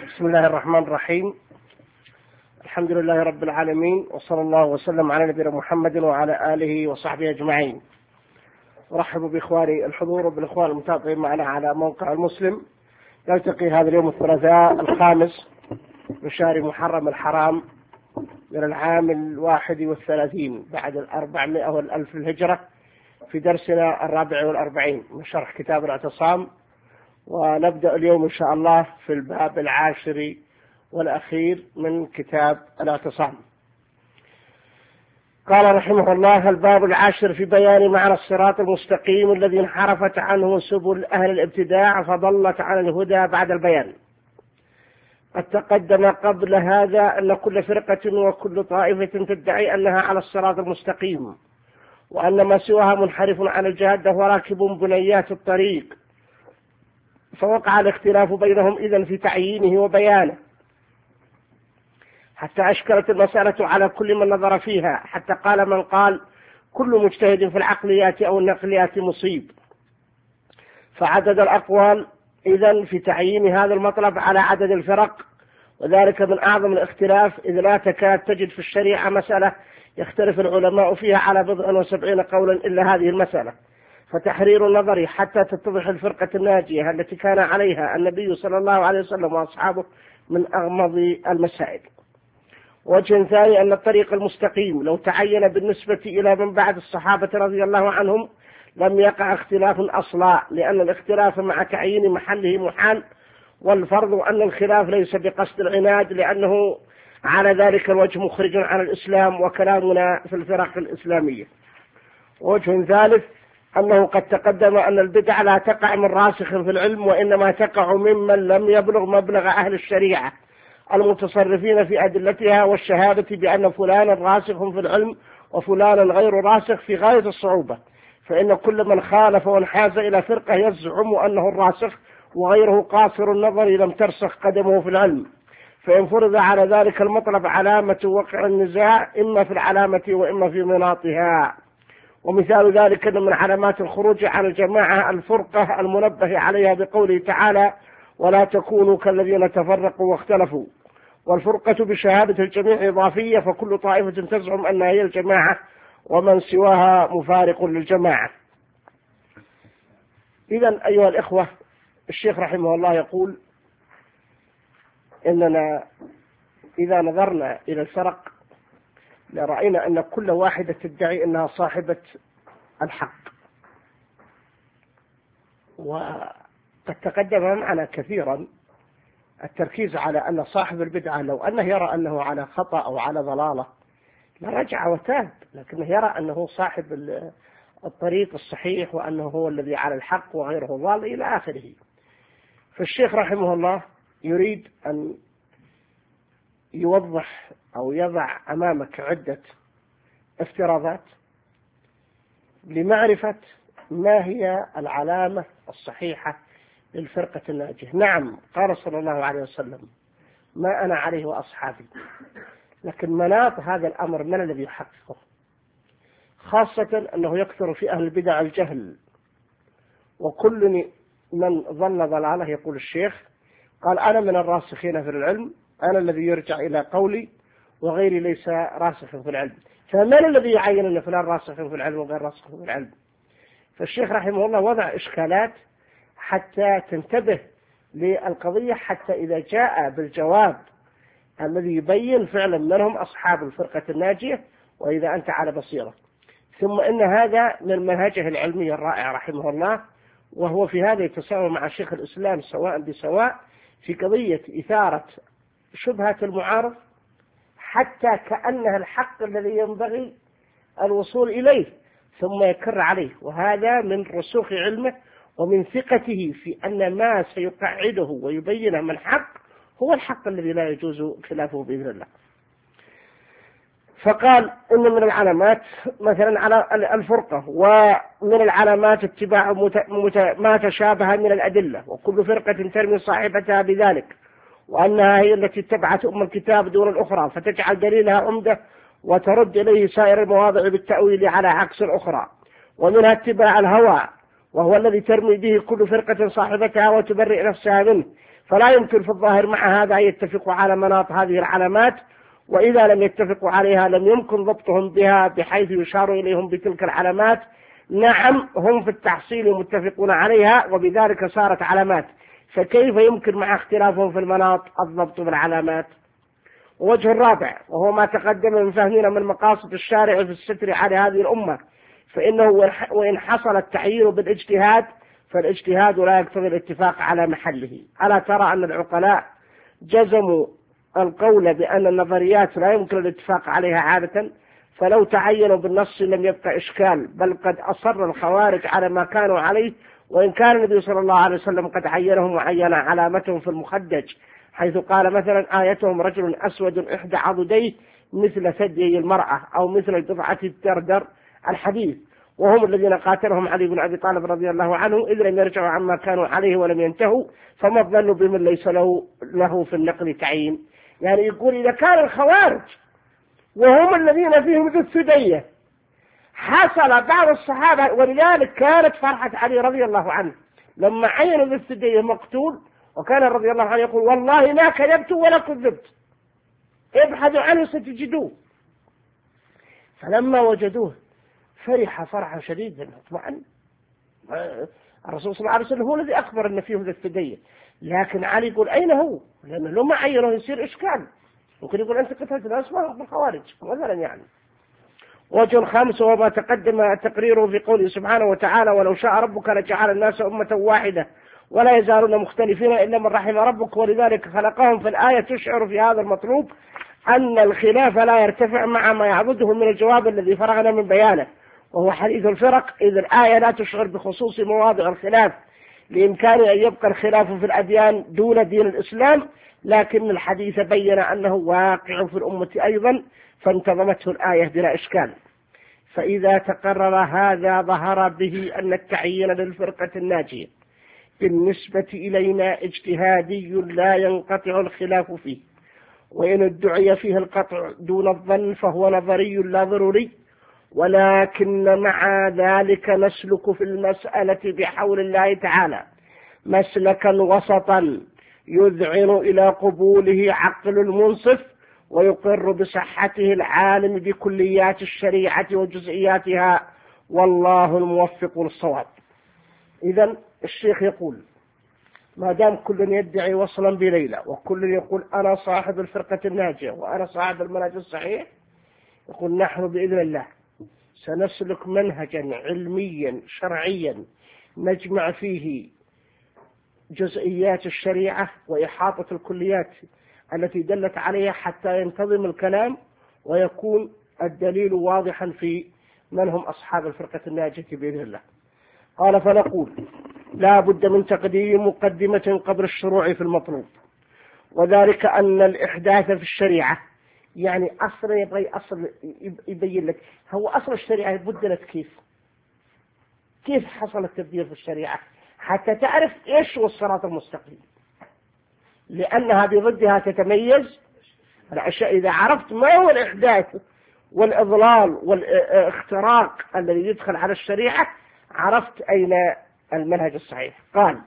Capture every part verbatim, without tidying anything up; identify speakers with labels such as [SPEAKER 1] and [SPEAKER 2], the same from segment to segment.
[SPEAKER 1] بسم الله الرحمن الرحيم. الحمد لله رب العالمين، وصلى الله وسلم على نبينا محمد وعلى آله وصحبه أجمعين. أرحب بإخواني الحضور وبالإخوان المتابعين معنا على موقع المسلم. نلتقي هذا اليوم الثلاثاء الخامس من شهر محرم الحرام من العام الواحد والثلاثين بعد الأربعمائة والألف الهجرة في درسنا الرابع والأربعين من شرح كتاب الاعتصام، ونبدأ اليوم إن شاء الله في الباب العاشر والأخير من كتاب الاعتصام. قال رحمه الله: الباب العاشر في بيان معنى الصراط المستقيم الذي انحرفت عنه سبل أهل الابتداع فضلت عن الهدى بعد البيان. قد تقدم قبل هذا أن كل فرقة وكل طائفة تدعي أنها على الصراط المستقيم، وأن ما سواها منحرف عن الجادة وراكب بنيات الطريق، فوقع الاختلاف بينهم إذن في تعيينه وبيانه، حتى أشكلت المسألة على كل من نظر فيها، حتى قال من قال: كل مجتهد في العقليات أو النقليات مصيب. فعدد الأقوال إذن في تعيين هذا المطلب على عدد الفرق، وذلك من أعظم الاختلاف، إذ لا تكاد تجد في الشريعة مسألة يختلف العلماء فيها على بضع وسبعين قولا إلا هذه المسألة، فتحرير النظر حتى تتضح الفرقة الناجية التي كان عليها النبي صلى الله عليه وسلم وأصحابه من أغمض المسائل. وجه ثاني أن الطريق المستقيم لو تعين بالنسبة إلى من بعد الصحابة رضي الله عنهم لم يقع اختلاف أصلا، لأن الاختلاف مع تعيين محله محال، والفرض أن الخلاف ليس بقصد العناد، لأنه على ذلك الوجه مخرج عن الإسلام وكلامنا في الفرق الإسلامية. وجه ثالث أنه قد تقدم أن البدع لا تقع من راسخ في العلم، وإنما تقع ممن لم يبلغ مبلغ أهل الشريعة المتصرفين في أدلتها والشهادة بأن فلانا راسخ في العلم وفلانا غير راسخ في غاية الصعوبة، فإن كل من خالف وانحاز إلى فرقة يزعم أنه الراسخ وغيره قاصر النظر لم ترسخ قدمه في العلم، فإن فرض على ذلك المطلب علامة وقع النزاع إما في العلامة وإما في مناطها. ومثال ذلك أن من علامات الخروج عن الجماعة الفرقة المنبه عليها بقوله تعالى: ولا تكونوا كالذين تفرقوا واختلفوا. والفرقة بشهادة الجميع إضافية، فكل طائفة تزعم أنها هي الجماعة ومن سواها مفارق للجماعة. إذن أيها الإخوة، الشيخ رحمه الله يقول إننا إذا نظرنا إلى الفرق لرأينا أن كل واحدة تدعي أنها صاحبة الحق، وقد تقدم معنا كثيرا التركيز على أن صاحب البدعة لو أنه يرى أنه على خطأ أو على ضلالة لرجع وتاب، لكنه يرى أنه صاحب الطريق الصحيح وأنه هو الذي على الحق وغيره ضال إلى آخره. فالشيخ رحمه الله يريد أن يوضح أو يضع أمامك عدة افتراضات لمعرفة ما هي العلامة الصحيحة للفرقة الناجية. نعم، قال صلى الله عليه وسلم: ما أنا عليه وأصحابي، لكن مناط هذا الأمر من الذي يحققه؟ خاصة أنه يكثر في أهل البدع الجهل، وكل من ظل ضلاله يقول الشيخ قال: أنا من الراسخين في العلم، أنا الذي يرجع إلى قولي وغيري ليس راسخ في العلم. فمن الذي يعين أن فلان راسخ في العلم وغير راسخ في العلم؟ فالشيخ رحمه الله وضع إشكالات حتى تنتبه للقضية، حتى إذا جاء بالجواب الذي يبين فعلا من هم أصحاب الفرقة الناجية وإذا أنت على بصيرة. ثم إن هذا من منهجه العلمي الرائع رحمه الله، وهو في هذا يتساوى مع شيخ الإسلام سواء بسواء في قضية إثارة شبهة المعارض حتى كأنها الحق الذي ينبغي الوصول إليه ثم يكر عليه، وهذا من رسوخ علمه ومن ثقته في أن ما سيقعده ويبينه من حق هو الحق الذي لا يجوز خلافه بإذن الله. فقال إن من العلامات مثلا على الفرقة، ومن العلامات اتباع ما تشابه من الأدلة، وكل فرقة ترمي صاحبتها بذلك، وأنها هي التي اتبعت أم الكتاب دون الأخرى فتجعل دليلها عمدة وترد إليه سائر المواضع بالتأويل على عكس الأخرى. ومنها اتباع الهوى، وهو الذي ترمي به كل فرقة صاحبتها وتبرئ نفسها منه، فلا يمكن في الظاهر مع هذا أن يتفقوا على مناط هذه العلامات، وإذا لم يتفقوا عليها لم يمكن ضبطهم بها بحيث يشار إليهم بتلك العلامات. نعم هم في التحصيل متفقون عليها وبذلك صارت علامات، فكيف يمكن مع اختلافهم في المناط الضبط بالعلامات؟ ووجه الرابع وهو ما تقدم من فهمنا من مقاصد الشارع في الستر على هذه الأمة، فإنه وإن حصل التعيين بالاجتهاد فالاجتهاد لا يقتضي الاتفاق على محله. ألا ترى أن العقلاء جزموا القول بأن النظريات لا يمكن الاتفاق عليها عادة، فلو تعينوا بالنص لم يبقى إشكال، بل قد أصر الخوارج على ما كانوا عليه، وإن كان النبي صلى الله عليه وسلم قد عينهم وعين علامتهم في المخدج، حيث قال مثلا آيتهم رجل أسود إحدى عضديه مثل ثدي المرأة أو مثل البضعة الدردر الحديث، وهم الذين قاتلهم علي بن أبي طالب رضي الله عنه إذ لم يرجعوا عما كانوا عليه ولم ينتهوا، فما الظن بمن ليس له, له في النقل تعيين. يعني يقول إذا كان الخوارج وهم الذين فيهم ذو الثدية حصل بعض الصحابة، ولذلك كانت فرحة علي رضي الله عنه لما عينوا ذو الثدية مقتول، وكان رضي الله عنه يقول والله ما كذبت ولا كذبت، ابحثوا عنه ستجدوه. فلما وجدوه فرح فرحا شديدا اطمئن. الرسول صلى الله عليه وسلم هو الذي أخبر أن فيه ذو الثدية، لكن علي يقول أين هو؟ لأنه لو ما عينه يصير إشكال، ممكن يقول أنت قتلت الناس بالخوارج مثلا. يعني وجه خامس وما تقدم تقريره في قوله سبحانه وتعالى ولو شاء ربك لجعل الناس أمة واحدة ولا يزالون مختلفين إلا من رحم ربك، ولذلك خلقهم في الآية تشعر في هذا المطلوب أن الخلاف لا يرتفع مع ما يعبده من الجواب الذي فرغنا من بيانه، وهو حديث الفرق، إذ الآية لا تشعر بخصوص مواضع الخلاف لإمكان أن يبقى الخلاف في الأديان دون دين الإسلام، لكن الحديث بين أنه واقع في الأمة أيضا فانتظمته الآية بلا إشكال. فإذا تقرر هذا ظهر به أن التعيين للفرقة الناجية بالنسبة إلينا اجتهادي لا ينقطع الخلاف فيه، وإن ادعي فيه القطع دون الظن فهو نظري لا ضروري، ولكن مع ذلك نسلك في المسألة بحول الله تعالى مسلكا وسطا يذعن إلى قبوله عقل المنصف ويقر بصحته العالم بكليات الشريعة وجزئياتها، والله الموفق للصواب. إذن الشيخ يقول ما دام كل يدعي وصلا بليلى وكل يقول أنا صاحب الفرقة الناجية وأنا صاحب المنهج الصحيح، يقول نحن بإذن الله سنسلك منهجا علميا شرعيا نجمع فيه جزئيات الشريعة وإحاطة الكليات التي دلت عليها حتى ينتظم الكلام ويكون الدليل واضحا في من هم أصحاب الفرقة الناجية بإذن الله. قال فنقول لا بد من تقديم مقدمة قبل الشروع في المطلوب، وذلك أن الإحداث في الشريعة يعني أصلا يبغي أصل يبين لك هو أصل الشريعة بدلت كيف كيف حصل التبديل في الشريعة حتى تعرف إيش هو الصراط المستقيم، لأنها بضدها تتميز الأشياء. إذا عرفت ما هو الإحداث والإضلال والاختراق الذي يدخل على الشريعة عرفت أين المنهج الصحيح. قال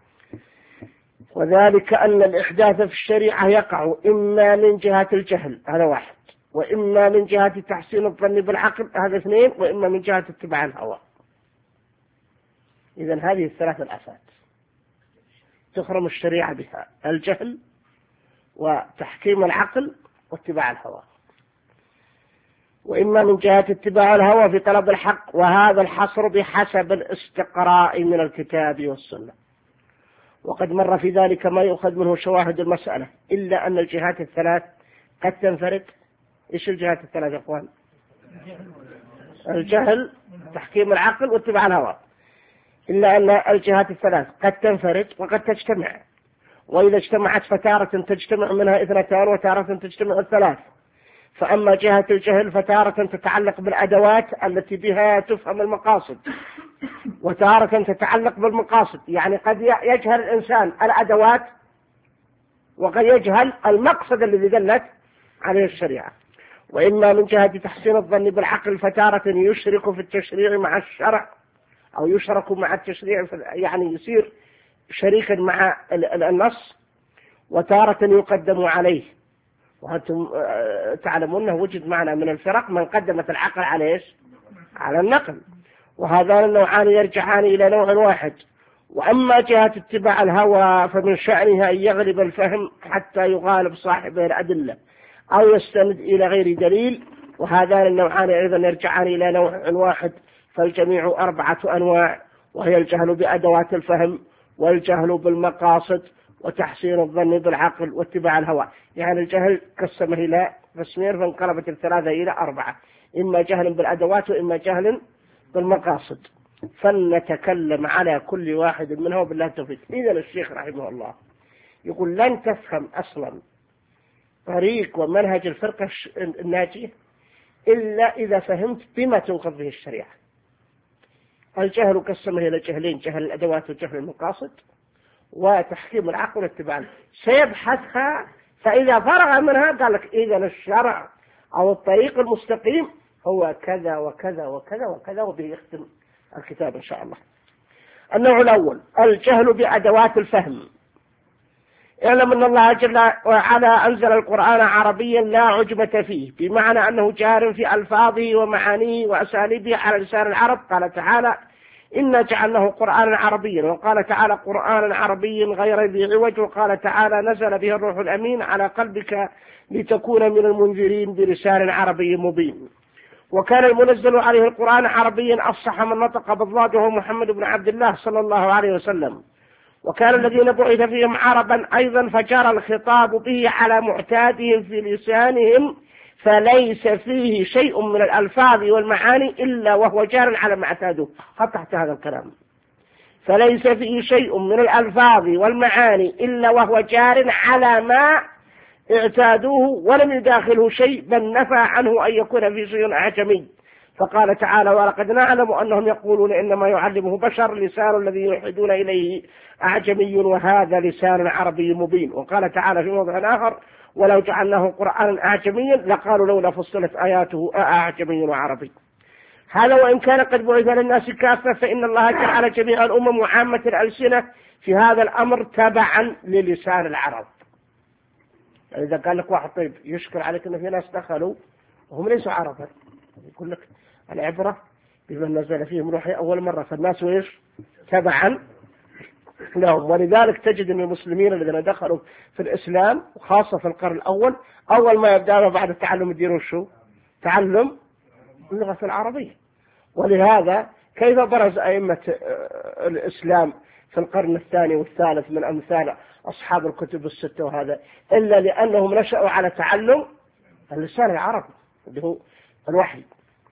[SPEAKER 1] وذلك أن الإحداث في الشريعة يقع إما من جهة الجهل هذا واحد، وإما من جهة تحسين الظن بالعقل هذا اثنين، وإما من جهة اتباع الهوى. إذن هذه الثلاث الآفات تخرم الشريعة بها: الجهل وتحكيم العقل واتباع الهوى. وإما من جهة اتباع الهوى في طلب الحق، وهذا الحصر بحسب الاستقراء من الكتاب والسنة، وقد مر في ذلك ما يؤخذ منه شواهد المسألة، إلا أن الجهات الثلاث قد تنفرد. إيش الجهات الثلاث يا أخوان؟ الجهل، تحكيم العقل، واتباع الهوى. إلا أن الجهات الثلاث قد تنفرد وقد تجتمع، وإذا اجتمعت فتارة تجتمع منها اثنتان وتارة تجتمع الثلاث. فأما جهة الجهل فتارة تتعلق بالأدوات التي بها تفهم المقاصد، وتارة تتعلق بالمقاصد، يعني قد يجهل الإنسان الأدوات وقد يجهل المقصد الذي دلت عليه الشريعة. وإما من جهة تحسين الظن بالعقل فتارة يشرك في التشريع مع الشرع، أو يشرك مع التشريع يعني يصير شريكا مع النص وتارة يقدم عليه. وأنتم تعلمون أنه وجد معنا من الفرق من قدمت العقل على إيش؟ على النقل. وهذان النوعان يرجعان إلى نوع واحد. وأما جهة اتباع الهوى فمن شأنها أن يغلب الفهم حتى يغالب صاحبه الأدلة أو يستند إلى غير دليل، وهذان النوعان أيضا يرجعان إلى نوع واحد. فالجميع أربعة أنواع، وهي الجهل بأدوات الفهم، والجهل بالمقاصد، وتحسين الظن بالعقل، واتباع الهوى. يعني الجهل قسمه إلى قسمين فانقلبت الثلاثة إلى أربعة، إما جهل بالأدوات وإما جهل بالمقاصد. فلنتكلم على كل واحد منها وبالله التوفيق. إذن الشيخ رحمه الله يقول لن تفهم أصلا طريق ومنهج الفرقة الناجية إلا إذا فهمت بما تنقض به الشريعة. الجهل قسمه إلى جهلين: جهل الأدوات وجهل المقاصد، وتحكيم العقل واتباعه. سيبحثها، فإذا فرغ منها قال لك إذن الشرع أو الطريق المستقيم هو كذا وكذا وكذا وكذا، وبه يختم الكتاب إن شاء الله. النوع الأول الجهل بأدوات الفهم. اعلم أن الله جل وعلا أنزل القرآن عربيا لا عجمة فيه، بمعنى أنه جار في ألفاظه ومعانيه وأساليبه على لسان العرب. قال تعالى: إنا جعلناه قرآنا عربيا، وقال تعالى: قرآنا عربيا غير ذي عوج، وقال تعالى: نزل به الروح الأمين على قلبك لتكون من المنذرين بلسان عربي مبين. وكان المنزل عليه القرآن عربيا أفصح من نطق بالضاد وهو محمد بن عبد الله صلى الله عليه وسلم. وكان الذين بعث فيهم عربا أيضا، فجرى الخطاب به على معتادهم في لسانهم، فليس فيه شيء من الألفاظ والمعاني إلا وهو جار على ما اعتادوه. خط تحت هذا الكلام: فليس فيه شيء من الألفاظ والمعاني إلا وهو جار على ما اعتادوه، ولم يداخله شيء، بل نفى عنه أن يكون في شيء أعجمي. فقال تعالى: ولقد نعلم أنهم يقولون إنما يعلمه بشر، لسان الذي يلحدون إليه أعجمي وهذا لسان عربي مبين. وقال تعالى في موضع آخر: ولو جعلناه قرآنا أعجميا لقالوا لولا فصلت آياته أعجمي وعربي. هذا وإن كان قد بعث للناس كافة، فإن الله جعل جميع الأمم وعامة الألسنة في هذا الأمر تبعا للسان العرب. يعني إذا قال لك واحد طيب يشكر عليك أن في ناس دخلوا وهم ليسوا عربا، يقول لك العبرة بمن نزل فيهم روحي أول مرة، فالناس وإيش تبعا لهم. ولذلك تجد أن المسلمين الذين دخلوا في الإسلام وخاصة في القرن الأول، أول ما يبدأ بعد التعلم يديرون شو؟ تعلم اللغة العربية. ولهذا كيف برز أئمة الإسلام في القرن الثاني والثالث من أمثال أصحاب الكتب الستة وهذا، إلا لأنهم نشأوا على تعلم اللسان العربي اللي هو الوحي.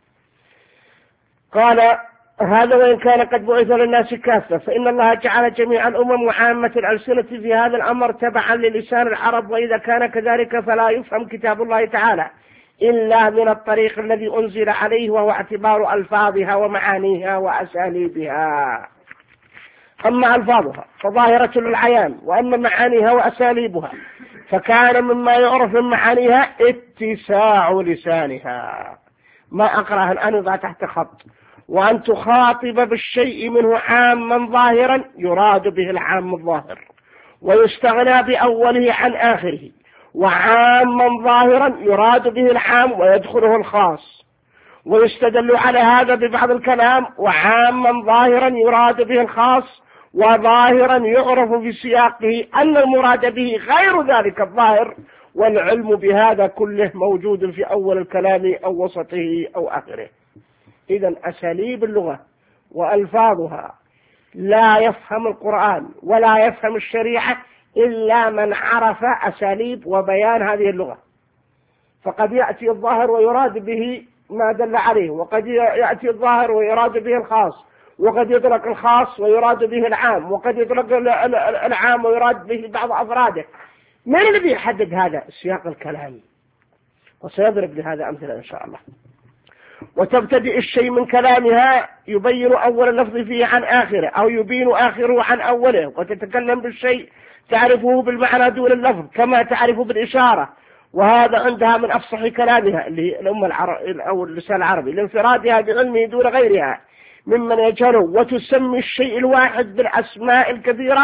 [SPEAKER 1] قال: هذا وإن كان قد بعث للناس كافة، فإن الله جعل جميع الأمم وعامة الألسنة في هذا الأمر تبعا للسان العرب. وإذا كان كذلك فلا يفهم كتاب الله تعالى إلا من الطريق الذي أنزل عليه، وهو اعتبار ألفاظها ومعانيها وأساليبها. أما ألفاظها فظاهرة للعيان، وأما معانيها وأساليبها فكان مما يعرف من معانيها اتساع لسانها. ما أقرأها الآن يضع تحت خط: وأن تخاطب بالشيء منه عاما ظاهرا يراد به العام الظاهر، ويستغنى بأوله عن آخره، وعاما ظاهرا يراد به العام ويدخله الخاص، ويستدل على هذا ببعض الكلام: وعاما ظاهرا يراد به الخاص، وظاهرا يعرف في سياقه أن المراد به غير ذلك الظاهر، والعلم بهذا كله موجود في أول الكلام أو وسطه أو آخره. إذن أساليب اللغة وألفاظها لا يفهم القرآن ولا يفهم الشريعة إلا من عرف أساليب وبيان هذه اللغة. فقد يأتي الظاهر ويراد به ما دل عليه، وقد يأتي الظاهر ويراد به الخاص، وقد يطلق الخاص ويراد به العام، وقد يطلق العام ويراد به بعض أفراده. من الذي يحدد هذا؟ سياق الكلام، وسيضرب لهذا أمثلة إن شاء الله. وتبتدئ الشيء من كلامها يبين أول اللفظ فيه عن آخره، أو يبين آخره عن أوله، وتتكلم بالشيء تعرفه بالمعنى دون اللفظ كما تعرف بالإشارة، وهذا عندها من أفصح كلامها اللي هي الأمة العرب أو اللسان العربي لانفرادها بعلمه دون غيرها ممن يجهله. وتسمي الشيء الواحد بالأسماء الكثيرة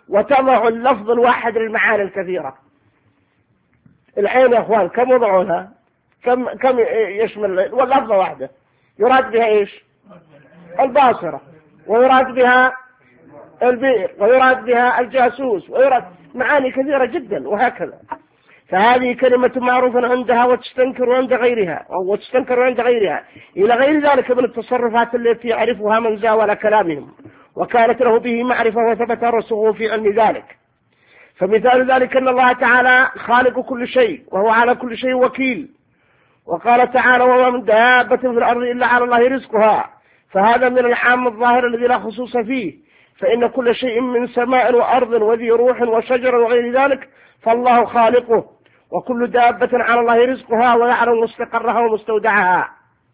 [SPEAKER 1] وتضع اللفظ الواحد للمعاني الكثيرة. العين يا أخوان كم وضعونها؟ كم كم يشمل؟ واللفظة واحدة يراد بها إيش؟ الباصرة، ويراد بها البئر، ويراد بها الجاسوس، ويراد معاني كثيرة جدا، وهكذا. فهذه كلمة معروفة عندها وتستنكر عند غيرها، أو وتستنكر عند غيرها، إلى غير ذلك من التصرفات التي يعرفها من زاول كلامهم وكانت له به معرفة وثبت رسوله في علم ذلك. فمثال ذلك أن الله تعالى خالق كل شيء وهو على كل شيء وكيل، وقال تعالى: وما من دابة في الأرض إلا على الله رزقها. فهذا من العام الظاهر الذي لا خصوص فيه، فإن كل شيء من سماء وأرض وذي روح وشجر وغير ذلك فالله خالقه، وكل دابة على الله رزقها ويعلم مستقرها ومستودعها.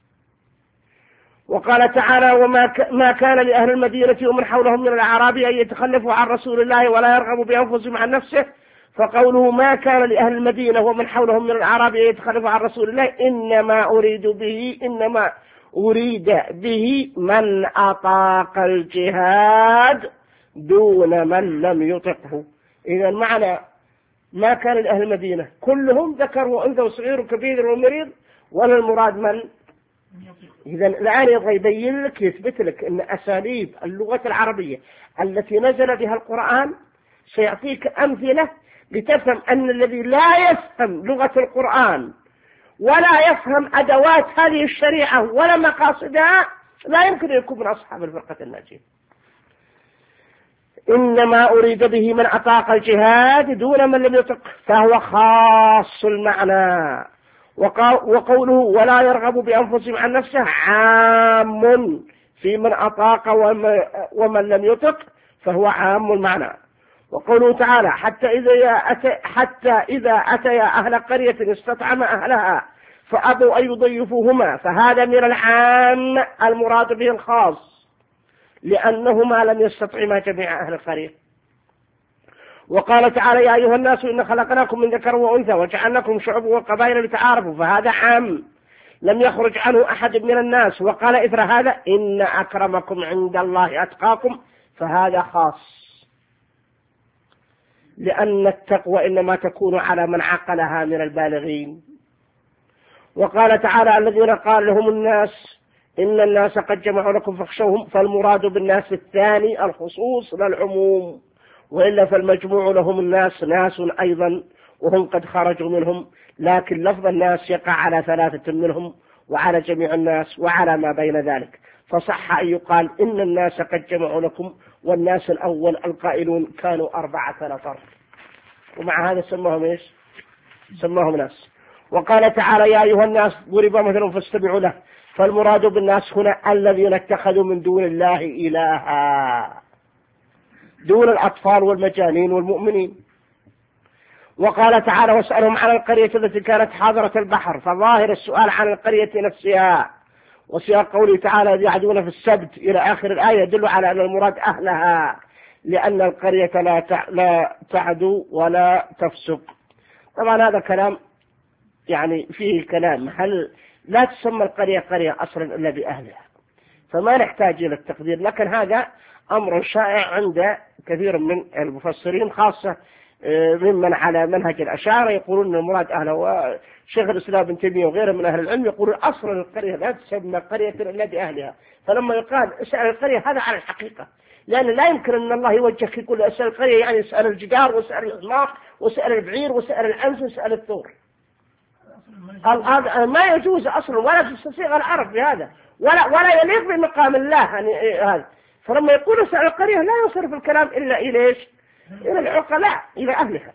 [SPEAKER 1] وقال تعالى: وما ما كان لأهل المدينة ومن حولهم من الأعراب أن يتخلفوا عن رسول الله ولا يرغبوا بأنفسهم عن نفسه. فقوله ما كان لأهل المدينة ومن حولهم من الأعراب أن يتخلفوا عن رسول الله إنما أريد به إنما أريد به من أطاق الجهاد دون من لم يطقه. إذا معنى ما كان لأهل المدينة كلهم ذكر وأنثى وصغير وكبير ومريض، ولا المراد من؟ إذا الآن يبغى يبين لك يثبت لك أن أساليب اللغة العربية التي نزل بها القرآن سيعطيك أمثلة لتفهم أن الذي لا يفهم لغة القرآن ولا يفهم أدوات هذه الشريعة ولا مقاصدها لا يمكن أن يكون من أصحاب الفرقة الناجية. إنما أريد به من أطاق الجهاد دون من لم يطق، فهو خاص المعنى. وقوله ولا يرغب بأنفسهم عن نفسه عام في من أطاق ومن لم يطق، فهو عام المعنى. وقوله تعالى حتى إذا أتى حتى إذا أتيا أهل قرية استطعم أهلها فأبوا أن يضيفوهما، فهذا من العام المراد به الخاص، لأنهما لم يستطعما جميع أهل القرية. وقال تعالى يا أيها الناس إن خلقناكم من ذكر وأنثى وجعلناكم شعوبا وقبائل لتعارفوا، فهذا عام لم يخرج عنه أحد من الناس. وقال إثر هذا إن أكرمكم عند الله أتقاكم، فهذا خاص، لأن التقوى إنما تكون على من عقلها من البالغين. وقال تعالى الذين قال لهم الناس إن الناس قد جمعوا لكم فاخشوهم، فالمراد بالناس الثاني الخصوص لا العموم، وإلا فالمجموع لهم الناس ناس أيضا وهم قد خرجوا منهم، لكن لفظ الناس يقع على ثلاثة منهم وعلى جميع الناس وعلى ما بين ذلك، فصح أن يقال إن الناس قد جمعوا لكم، والناس الأول القائلون كانوا أربعة نفر، ومع هذا سماهم إيش؟ سماهم ناس. وقال تعالى يا أيها الناس ضرب مثل فاستمعوا له، فالمراد بالناس هنا الذين اتخذوا من دون الله إلها دون الأطفال والمجانين والمؤمنين. وقال تعالى واسألهم عن القرية التي كانت حاضرة البحر، فظاهر السؤال عن القرية نفسها، وسياق قوله تعالى يعدون في السبت إلى آخر الآية يدل على أن المراد أهلها، لأن القرية لا لا تعدو ولا تفسق. طبعا هذا كلام يعني فيه كلام، هل لا تسمى القرية قرية أصلا إلا بأهلها، فما نحتاج إلى التقدير، لكن هذا أمر شائع عند كثير من المفسرين خاصة ممن على منهج الأشاعرة يقولون أن المراد أهله، وشيخ الإسلام ابن تيمية وغيره من أهل العلم يقولون أصلا القرية لا تسمى قرية إلا بأهلها. فلما يقال اسأل القرية هذا على الحقيقة، لأن لا يمكن أن الله يوجهك يقول اسأل القرية يعني اسأل الجدار واسأل الإغلاق واسأل البعير واسأل الأنس واسأل الثور. هذا ما يجوز أصلا ولا تستطيع العرب بهذا، ولا ولا يليق بمقام الله يعني هذا. فلما يقول اسأل القرية لا يصرف الكلام إلا إلى إيش؟ إلى العقلاء، إلى أهلها.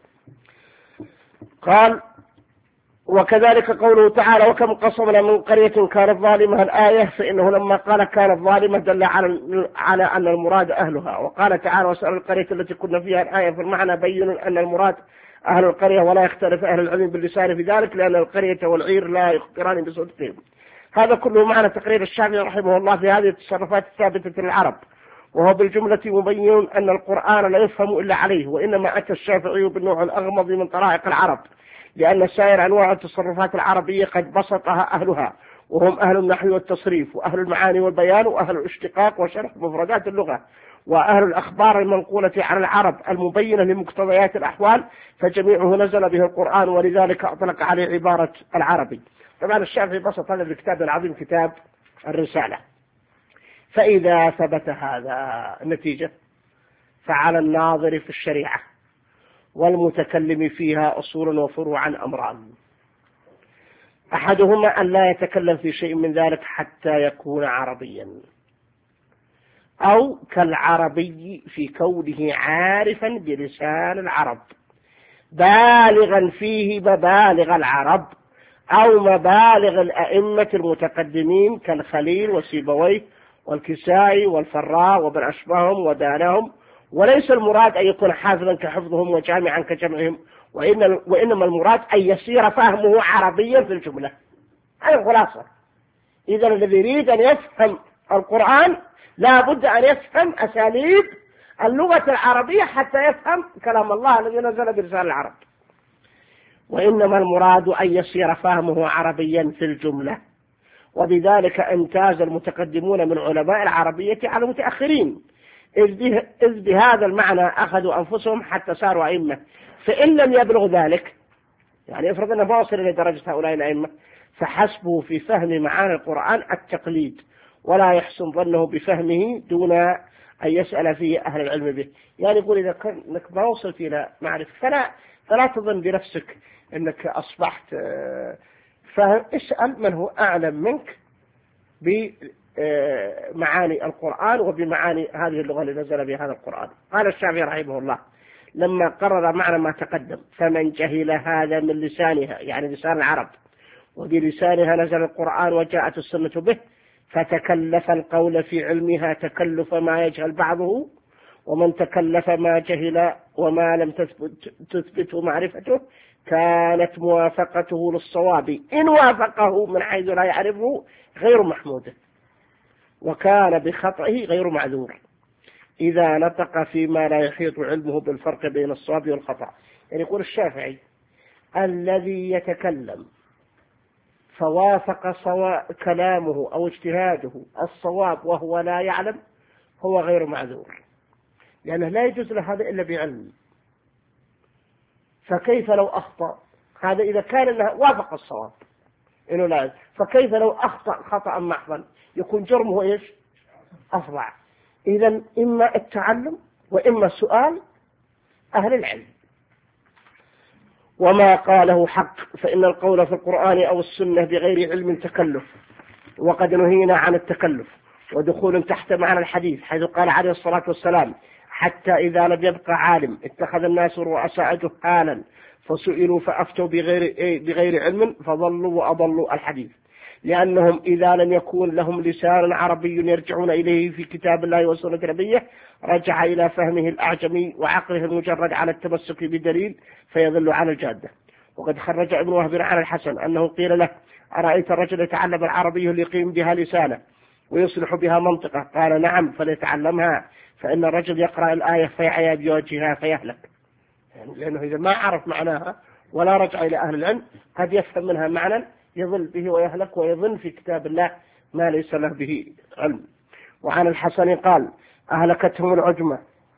[SPEAKER 1] قال وكذلك قوله تعالى وكم قصمنا من قرية كانت ظالمة الآية، فإنه لما قال كانت ظالمة دل على على أن المراد أهلها. وقال تعالى واسأل القرية التي كنا فيها الآية، في المعنى بين أن المراد أهل القرية، ولا يختلف أهل العلم باللسان في ذلك، لأن القرية والعير لا يخبران بصدقهم. هذا كله معنى تقرير الشافعي رحمه الله في هذه التصرفات الثابتة للعرب، وهو بالجملة مبين أن القرآن لا يفهم إلا عليه، وإنما أتى الشافعي بالنوع الأغمض من طرائق العرب، لأن سائر أنواع التصرفات العربية قد بسطها أهلها، وهم أهل النحو والتصريف وأهل المعاني والبيان وأهل الاشتقاق وشرح مفردات اللغة، وأهل الأخبار المنقولة عن العرب المبينة لمقتضيات الأحوال فجميعه نزل به القرآن، ولذلك أطلق عليه عبارة العربي. طبعا الشافعي بسط هذا الكتاب العظيم كتاب الرسالة. فإذا ثبت هذا النتيجة فعلى الناظر في الشريعة والمتكلم فيها أصول وفروعا أمران: أحدهما أن لا يتكلم في شيء من ذلك حتى يكون عربيا، أو كالعربي في كونه عارفا بلسان العرب بالغا فيه مبالغ العرب أو مبالغ الأئمة المتقدمين كالخليل وسيبويه والكسائي والفراء ومن أشبههم ودانهم، وليس المراد أن يكون حافظا كحفظهم وجامعا كجمعهم، وإن وإنما المراد أن يصير فهمه عربيا في الجملة. هذه الخلاصة. إذا الذي يريد أن يفهم القرآن لا بد أن يفهم أساليب اللغة العربية حتى يفهم كلام الله الذي نزل برسالة العرب، وإنما المراد أن يصير فهمه عربيا في الجملة. وبذلك امتاز المتقدمون من علماء العربية على المتأخرين، إذ بهذا المعنى أخذوا أنفسهم حتى صاروا أئمة. فإن لم يبلغ ذلك، يعني افرض أنه ما وصل إلى درجة هؤلاء الأئمة، فحسبه في فهم معاني القرآن التقليد، ولا يحسن ظنه بفهمه دون أن يسأل فيه أهل العلم به. يعني يقول إذا كنت ما وصلت إلى معرفة فلا, فلا تظن بنفسك أنك أصبحت فهم، اسأل من هو أعلم منك بمعاني القرآن وبمعاني هذه اللغة اللي نزل بها هذا القرآن. قال الشافعي رحمه الله لما قرر معنى ما تقدم: فمن جهل هذا من لسانها، يعني لسان العرب، وبلسانها نزل القرآن وجاءت السنة به، فتكلف القول في علمها تكلف ما يجهل بعضه، ومن تكلف ما جهل وما لم تثبت تثبته معرفته كانت موافقته للصواب إن وافقه من حيث لا يعرفه غير محمود، وكان بخطئه غير معذور إذا نطق فيما لا يحيط علمه بالفرق بين الصواب والخطأ. يعني يقول الشافعي: الذي يتكلم فوافق كلامه أو اجتهاده الصواب وهو لا يعلم هو غير معذور، لأنه لا يجوز له هذا إلا بعلم. فكيف لو أخطأ؟ هذا إذا كان انه وافق الصواب إنه لا، فكيف لو أخطأ خطأ محضا يكون جرمه إيش؟ أفظع. إذا إما التعلم وإما سؤال أهل العلم. وما قاله حق، فإن القول في القرآن أو السنة بغير علم تكلف، وقد نهينا عن التكلف ودخول تحت معنى الحديث، حيث قال عليه الصلاة والسلام: حتى إذا لم يبقى عالم اتخذ الناس رؤساء جهالا فسئلوا فأفتوا بغير, بغير علم فضلوا وأضلوا الحديث، لأنهم إذا لم يكون لهم لسان عربي يرجعون إليه في كتاب الله وسنة نبيه رجع إلى فهمه الأعجمي وعقله المجرد على التمسك بدليل فيضل على الجادة. وقد خرج ابن وهب عن الحسن أنه قيل له: أرأيت الرجل يتعلم العربي ليقيم بها لسانه ويصلح بها منطقة؟ قال: نعم، فليتعلمها، فإن الرجل يقرأ الآية فيعيا بوجهها فيهلك، يعني لأنه إذا ما عرف معناها ولا رجع إلى أهل العلم قد يفهم منها معنى يضل به ويهلك ويظن في كتاب الله ما ليس له به علم. وعن الحسن قال: أهلكتهم العجمة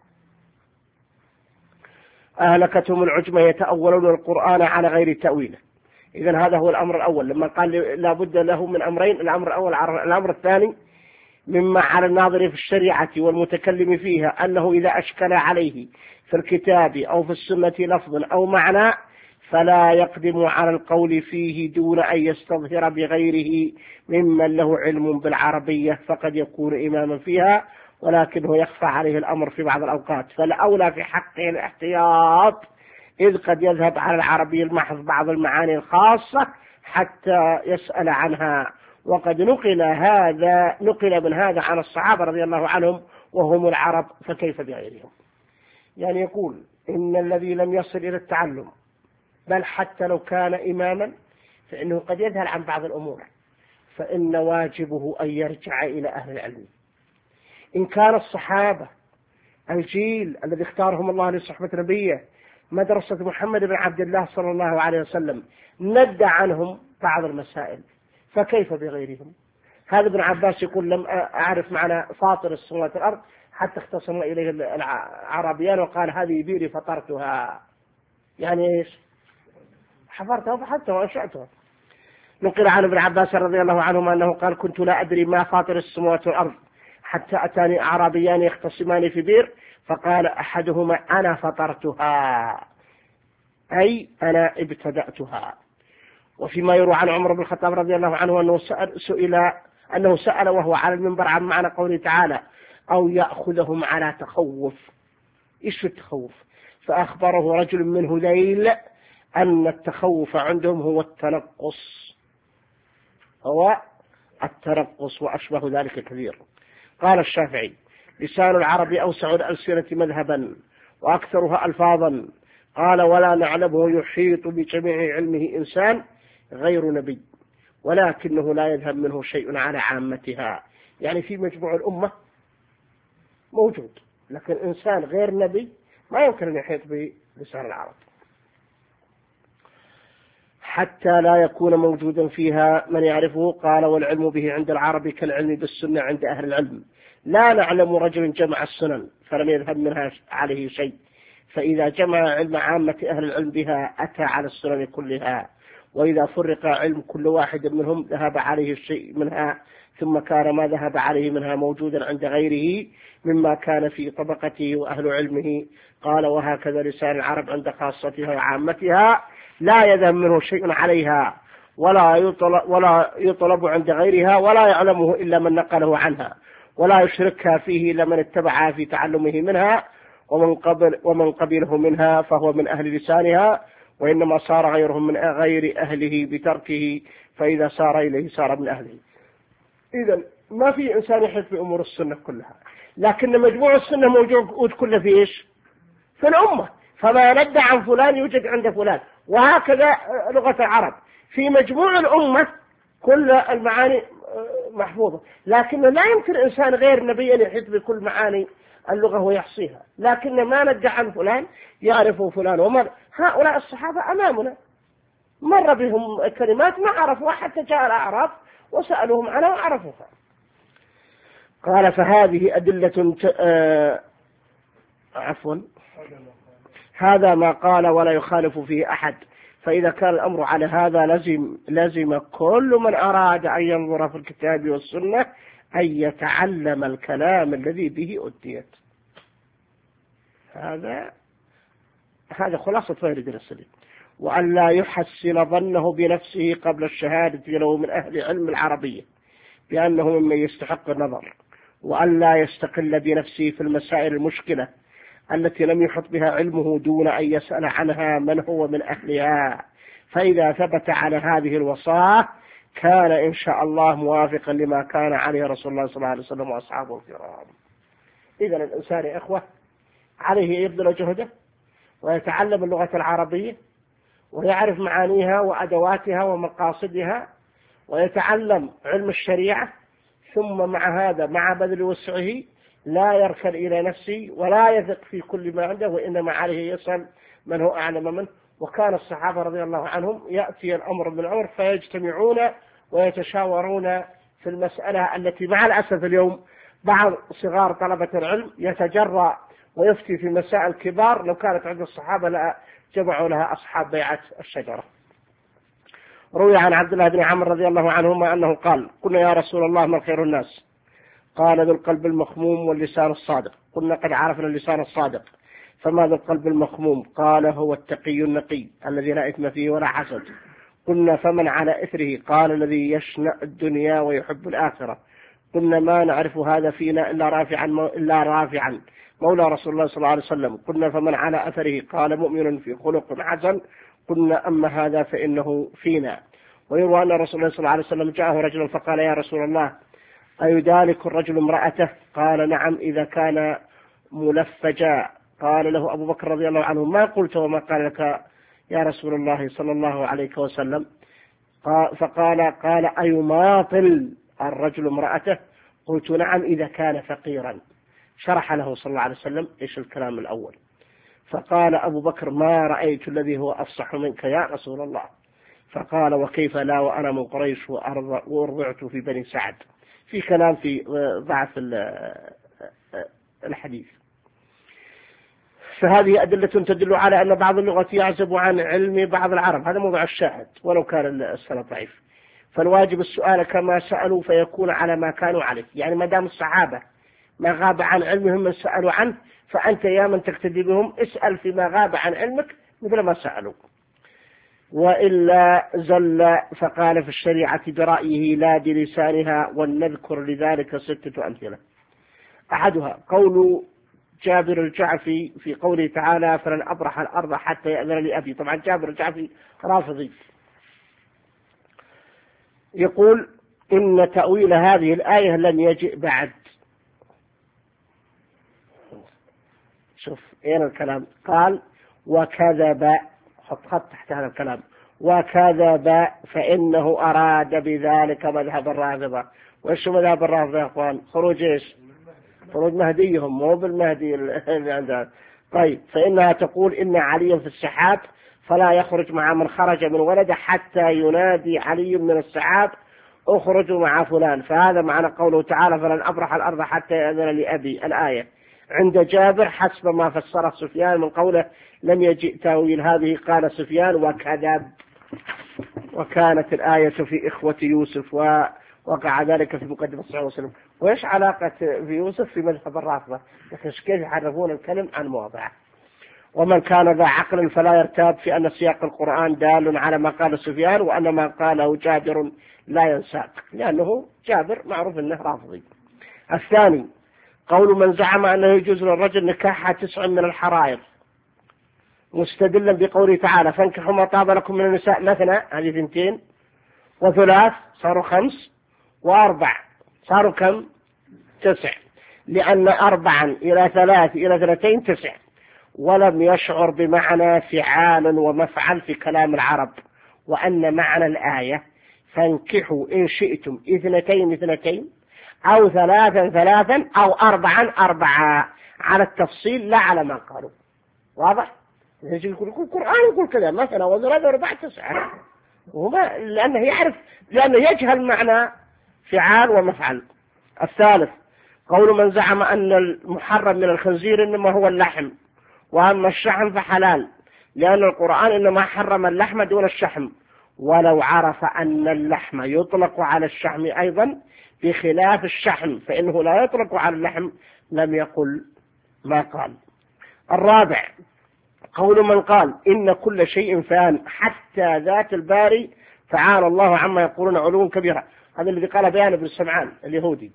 [SPEAKER 1] أهلكتهم العجمة يتأولون القرآن على غير تأويله. إذن هذا هو الأمر الأول لما قال لا بد له من أمرين: الأمر الأول. الأمر الثاني مما على الناظر في الشريعة والمتكلم فيها أنه إذا أشكل عليه في الكتاب أو في السنة لفظ أو معنى فلا يقدم على القول فيه دون أن يستظهر بغيره ممن له علم بالعربية، فقد يكون إماما فيها ولكنه يخفى عليه الأمر في بعض الأوقات، فالأولى في حقه الاحتياط، إذ قد يذهب على العربي المحض بعض المعاني الخاصة حتى يسأل عنها. وقد نقل هذا نقل من هذا عن الصحابة رضي الله عنهم وهم العرب، فكيف بغيرهم؟ يعني يقول إن الذي لم يصل إلى التعلم بل حتى لو كان إماما فإنه قد يذهل عن بعض الأمور، فإن واجبه أن يرجع إلى أهل العلم. إن كان الصحابة الجيل الذي اختارهم الله لصحبة نبيه مدرسة محمد بن عبد الله صلى الله عليه وسلم ندى عنهم بعض المسائل، فكيف بغيرهم؟ هذا ابن عباس يقول: لم أعرف معنى فاطر السماوات والأرض حتى اختصم إليه العربيان وقال هذه بيري فطرتها، يعني إيش؟ حفرتها وفحرتها وأنشأتها. نقل عن ابن عباس رضي الله عنهما أنه قال كنت لا أدري ما فاطر السماوات والأرض حتى أتاني أعرابيان يختصمان في بير فقال أحدهما أنا فطرتها، أي أنا ابتدأتها. وفيما يروى عن عمر بن الخطاب رضي الله عنه أنه سأل, سئل أنه سأل وهو على المنبر عن معنى قوله تعالى أو يأخذهم على تخوف. إيش التخوف؟ فأخبره رجل من هذيل أن التخوف عندهم هو التنقص، هو التنقص وأشبه ذلك كثير. قال الشافعي لسان العرب أوسع الألسنة مذهبا وأكثرها ألفاظا. قال ولا نعلمه يحيط بجميع علمه إنسان غير نبي ولكنه لا يذهب منه شيء على عامتها، يعني في مجموع الأمة موجود، لكن إنسان غير نبي ما يمكن أن يحيط بلسان العرب حتى لا يكون موجودا فيها من يعرفه. قال والعلم به عند العرب كالعلم بالسنة عند أهل العلم، لا نعلم رجل جمع السنن فلم يذهب منها عليه شيء، فإذا جمع علم عامة أهل العلم بها أتى على السنن كلها، وإذا فرق علم كل واحد منهم ذهب عليه الشيء منها ثم كان ما ذهب عليه منها موجودا عند غيره مما كان في طبقته وأهل علمه. قال وهكذا لسان العرب عند خاصتها وعامتها لا يذهب منه شيء عليها ولا يطلب, ولا يطلب عند غيرها ولا يعلمه إلا من نقله عنها ولا يشركها فيه إلا من اتبعها في تعلمه منها، ومن قبل ومن قبله منها فهو من أهل لسانها، وإنما صار غيرهم من غير أهله بتركه، فإذا صار إليه صار من أهله. إذن ما في إنسان يحيط بأمور السنة كلها، لكن مجموع السنة موجود كله في إيش؟ في الأمة، فما ندى عن فلان يوجد عند فلان، وهكذا لغة العرب في مجموع الأمة كل المعاني محفوظة، لكن لا يمكن إنسان غير نبي أن يحيط بكل معاني اللغة ويحصيها، لكن ما ندى عن فلان يعرفه فلان. ومر هؤلاء الصحابة أمامنا مر بهم كلمات ما عرفوها حتى جاء الأعراب وسألوهم عنها وعرفوها. قال فهذه أدلة آه عفوا هذا ما قال ولا يخالف فيه أحد، فإذا كان الأمر على هذا لازم, لازم كل من أراد أن ينظر في الكتاب والسنة أن يتعلم الكلام الذي به أديت. هذا هذا خلاصة فائدة السليم، وأن لا يحسن ظنه بنفسه قبل الشهادة له من أهل علم العربية بأنه ممن يستحق النظر، وأن لا يستقل بنفسه في المسائل المشكلة التي لم يحط بها علمه دون أن يسأل عنها من هو من أهلها، فإذا ثبت على هذه الوصاة كان إن شاء الله موافقا لما كان عليه رسول الله صلى الله عليه وسلم وأصحابه الكرام. إذن الإنسان يا إخوة عليه يبذل جهده ويتعلم اللغة العربية ويعرف معانيها وأدواتها ومقاصدها ويتعلم علم الشريعة، ثم مع هذا مع بذل وسعه لا يركن إلى نفسه ولا يثق في كل ما عنده، وإنما عليه يسأل من هو أعلم منه. وكان الصحابة رضي الله عنهم يأتي الأمر بالعمر فيجتمعون ويتشاورون في المسألة التي مع الأسف اليوم بعض صغار طلبة العلم يتجرأ ويفتي في مسائل كبار لو كانت عند الصحابة لا جمعوا لها أصحاب بيعة الشجرة. روي عن عبد الله بن عمرو رضي الله عنهما أنه قال قلنا يا رسول الله من خير الناس؟ قال ذو القلب المخموم واللسان الصادق. قلنا قد عرفنا اللسان الصادق، فما ذو القلب المخموم؟ قال هو التقي النقي الذي لا إثم فيه ولا حسد. قلنا فمن على إثره؟ قال الذي يشنأ الدنيا ويحب الآخرة. قلنا ما نعرف هذا فينا إلا رافعا إلا رافعا مولى رسول الله صلى الله عليه وسلم. قلنا فمن على أثره؟ قال مؤمن في خلق حسن. قلنا أما هذا فإنه فينا. ويروى أن رسول الله صلى الله عليه وسلم جاءه رجل فقال يا رسول الله أيدالك الرجل امرأته؟ قال نعم إذا كان ملفجا. قال له أبو بكر رضي الله عنه ما قلت وما قال لك يا رسول الله صلى الله عليه وسلم؟ فقال قال أيماطل الرجل امرأته؟ قلت نعم إذا كان فقيرا. شرح له صلى الله عليه وسلم إيش الكلام الأول، فقال أبو بكر ما رأيت الذي هو أفصح منك يا رسول الله. فقال وكيف لا وأنا من قريش وأرضعت في بني سعد. في كلام في ضعف الحديث. فهذه أدلة تدل على أن بعض اللغة يعزب عن علم بعض العرب، هذا موضوع الشاهد ولو كان السند ضعيف. فالواجب السؤال كما سألوا فيكون على ما كانوا عليه، يعني ما دام الصحابة ما غاب عن علمهم من سألوا عنه، فأنت يا من تقتدي بهم اسأل فيما غاب عن علمك مثل ما سألوا. وإلا زل فقال في الشريعة برأيه لا بلسانها، ولنذكر لذلك ستة أمثلة. أحدها قول جابر الجعفي في قوله تعالى فلن أبرح الأرض حتى يأذن لي أبي. طبعا جابر الجعفي رافضي، يقول إن تأويل هذه الآية لم يجئ بعد. شوف أين الكلام؟ قال وكذب، حط خط تحت هذا الكلام، وكذب فإنه أراد بذلك مذهب الرافضة. وإيش مذهب الرافضة يا أخوان؟ خروج إيش؟ خروج مهديهم، مو بالمهدي اللي عندها. طيب فإنها تقول إن علي في السحاب فلا يخرج مع من خرج من ولده حتى ينادي علي من السحاب اخرجوا مع فلان. فهذا معنى قوله تعالى فلن أبرح الأرض حتى يأذن لي أبي الآية عند جابر حسب ما فسره سفيان من قوله لم يجئ تأويل هذه. قال سفيان وكذب. وكانت الآية في إخوة يوسف ووقع ذلك في مقدمة صحيح مسلم. وإيش علاقة في يوسف في مذهب الرافضة؟ لكن كيف يحرفون الكلم عن مواضعه. ومن كان ذا عقل فلا يرتاب في أن سياق القرآن دال على ما قال سفيان وأن ما قاله جابر لا ينساق، لأنه جابر معروف أنه رافضي. الثاني قول من زعم أنه يجوز للرجل نكاح تسع من الحرائر مستدلا بقوله تعالى فانكحوا ما طاب لكم من النساء مثنى، هذه اثنتين، وثلاث صاروا خمس، وأربع صاروا كم؟ تسع، لأن أربعا إلى ثلاث إلى اثنتين تسع، ولم يشعر بمعنى فعال ومفعل في كلام العرب، وأن معنى الآية فانكحوا إن شئتم اثنتين اثنتين أو ثلاثا ثلاثا أو أربعا أربعا على التفصيل لا على ما قالوا. واضح؟ يقول القرآن يقول كذا مثلا وثلاثة وأربعة تسعة، وما لأنه يعرف لأنه يجهل معنى فعال ومفعل. الثالث قول من زعم أن المحرم من الخنزير إنما هو اللحم وأما الشحم فحلال، لأن القرآن إنما حرم اللحم دون الشحم، ولو عرف أن اللحم يطلق على الشحم أيضا بخلاف الشحم فإنه لا يطلق على اللحم لم يقل ما قال. الرابع قول من قال إن كل شيء فان حتى ذات الباري تعالى الله عما يقولون علوا كبيرا، هذا الذي قال بيان ابن السمعان اليهودي،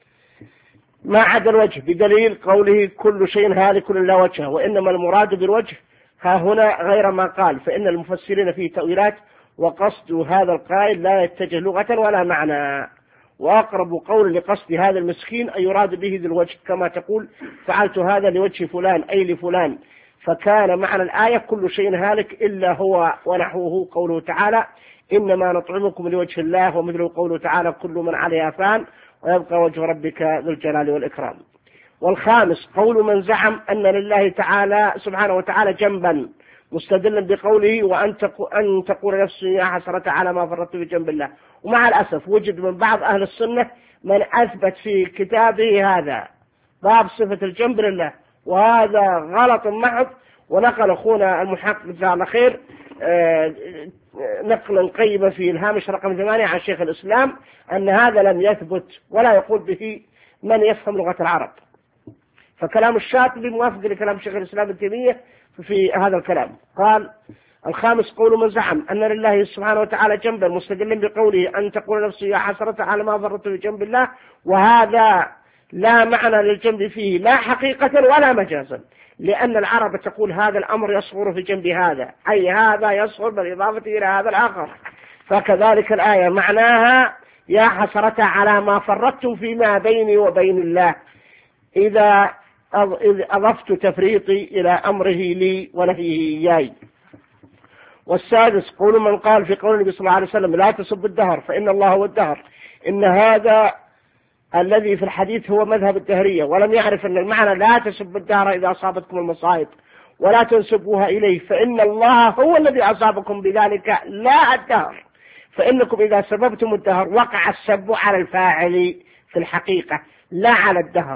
[SPEAKER 1] ما عدا الوجه بدليل قوله كل شيء هالك لا وجه، وإنما المراد بالوجه ها هنا غير ما قال، فإن المفسرين فيه تأويلات وقصد هذا القائل لا يتجه لغة ولا معنى، وأقرب قول لقصد هذا المسكين أن يراد به ذي الوجه كما تقول فعلت هذا لوجه فلان أي لفلان، فكان معنى الآية كل شيء هالك إلا هو ونحوه قوله تعالى إنما نطعمكم لوجه الله، ومثله قوله تعالى كل من عليها فان ويبقى وجه ربك ذو الجلال والإكرام. والخامس قول من زعم أن لله تعالى سبحانه وتعالى جنبا مستدلا بقوله وأن تقول نفسي يا حسرة على ما فرطت في جنب الله. ومع الأسف وجد من بعض أهل السنة من أثبت في كتابه هذا باب صفة الجنب لله، وهذا غلط محض. ونقل أخونا المحقق جزاه الله خير نقلا قيما في الهامش رقم ثمانية عن شيخ الإسلام أن هذا لم يثبت ولا يقول به من يفهم لغة العرب. فكلام الشاطبي موافق لكلام شيخ الإسلام ابن تيمية في هذا الكلام. قال الخامس قول من زعم أن لله سبحانه وتعالى جنبا مستدلا بقوله أن تقول نفسي يا حسرة على ما فرطت في جنب الله، وهذا لا معنى للجنب فيه لا حقيقة ولا مجازا، لأن العرب تقول هذا الأمر يصغر في جنب هذا، أي هذا يصغر بالإضافة إلى هذا الآخر. فكذلك الآية معناها يا حسرة على ما فرطت فيما بيني وبين الله إذا أضفت تفريطي إلى أمره لي ونهيه إياي. والسادس قول من قال في قول النبي صلى الله عليه وسلم لا تسب الدهر فإن الله هو الدهر، إن هذا الذي في الحديث هو مذهب الدهرية، ولم يعرف أن المعنى لا تسب الدهر إذا أصابتكم المصائب ولا تنسبوها إليه، فإن الله هو الذي أصابكم بذلك لا الدهر، فإنكم إذا سببتم الدهر وقع السب على الفاعل في الحقيقة لا على الدهر،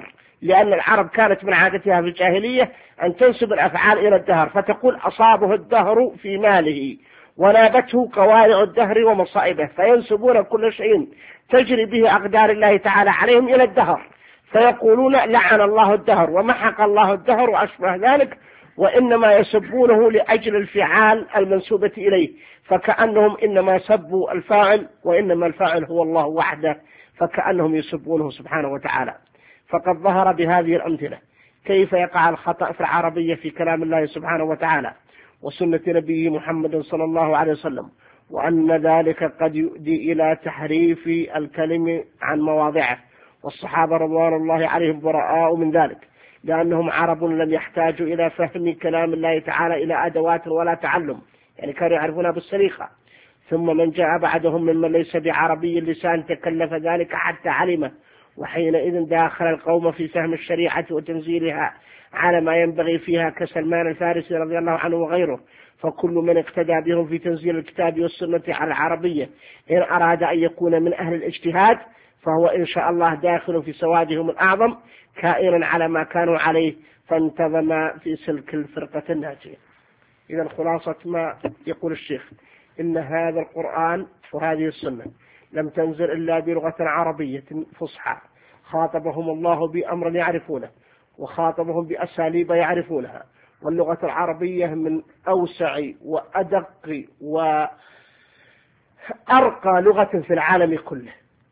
[SPEAKER 1] لأن العرب كانت من عادتها في الجاهلية أن تنسب الأفعال إلى الدهر، فتقول أصابه الدهر في ماله ونابته قوارع الدهر ومصائبه، فينسبون كل شيء تجري به أقدار الله تعالى عليهم إلى الدهر، فيقولون لعن الله الدهر ومحق الله الدهر وأشبه ذلك، وإنما يسبونه لأجل الفعال المنسوبة إليه، فكأنهم إنما سبوا الفاعل وإنما الفاعل هو الله وحده، فكأنهم يسبونه سبحانه وتعالى. فقد ظهر بهذه الأمثلة كيف يقع الخطأ في العربية في كلام الله سبحانه وتعالى وسنة نبيه محمد صلى الله عليه وسلم، وأن ذلك قد يؤدي إلى تحريف الكلم عن مواضعه، والصحابة رضوان الله عليهم براء من ذلك، لأنهم عرب لم يحتاجوا إلى فهم كلام الله تعالى إلى أدوات ولا تعلم، يعني كانوا يعرفونها بالسليقة. ثم من جاء بعدهم ممن ليس بعربي اللسان تكلف ذلك حتى علمه، وحينئذ داخل القوم في فهم الشريعة وتنزيلها على ما ينبغي فيها كسلمان الفارسي رضي الله عنه وغيره. فكل من اقتدى بهم في تنزيل الكتاب والسنة على العربية إن أراد أن يكون من أهل الاجتهاد فهو إن شاء الله داخل في سوادهم الأعظم كائنا على ما كانوا عليه، فانتظم في سلك الفرقة الناجية. إذا خلاصة ما يقول الشيخ إن هذا القرآن وهذه السنة لم تنزل إلا بلغة عربية فصحى، خاطبهم الله بأمر يعرفونه وخاطبهم بأساليب يعرفونها، واللغة العربية من أوسع وأدق وأرقى لغة في العالم كله،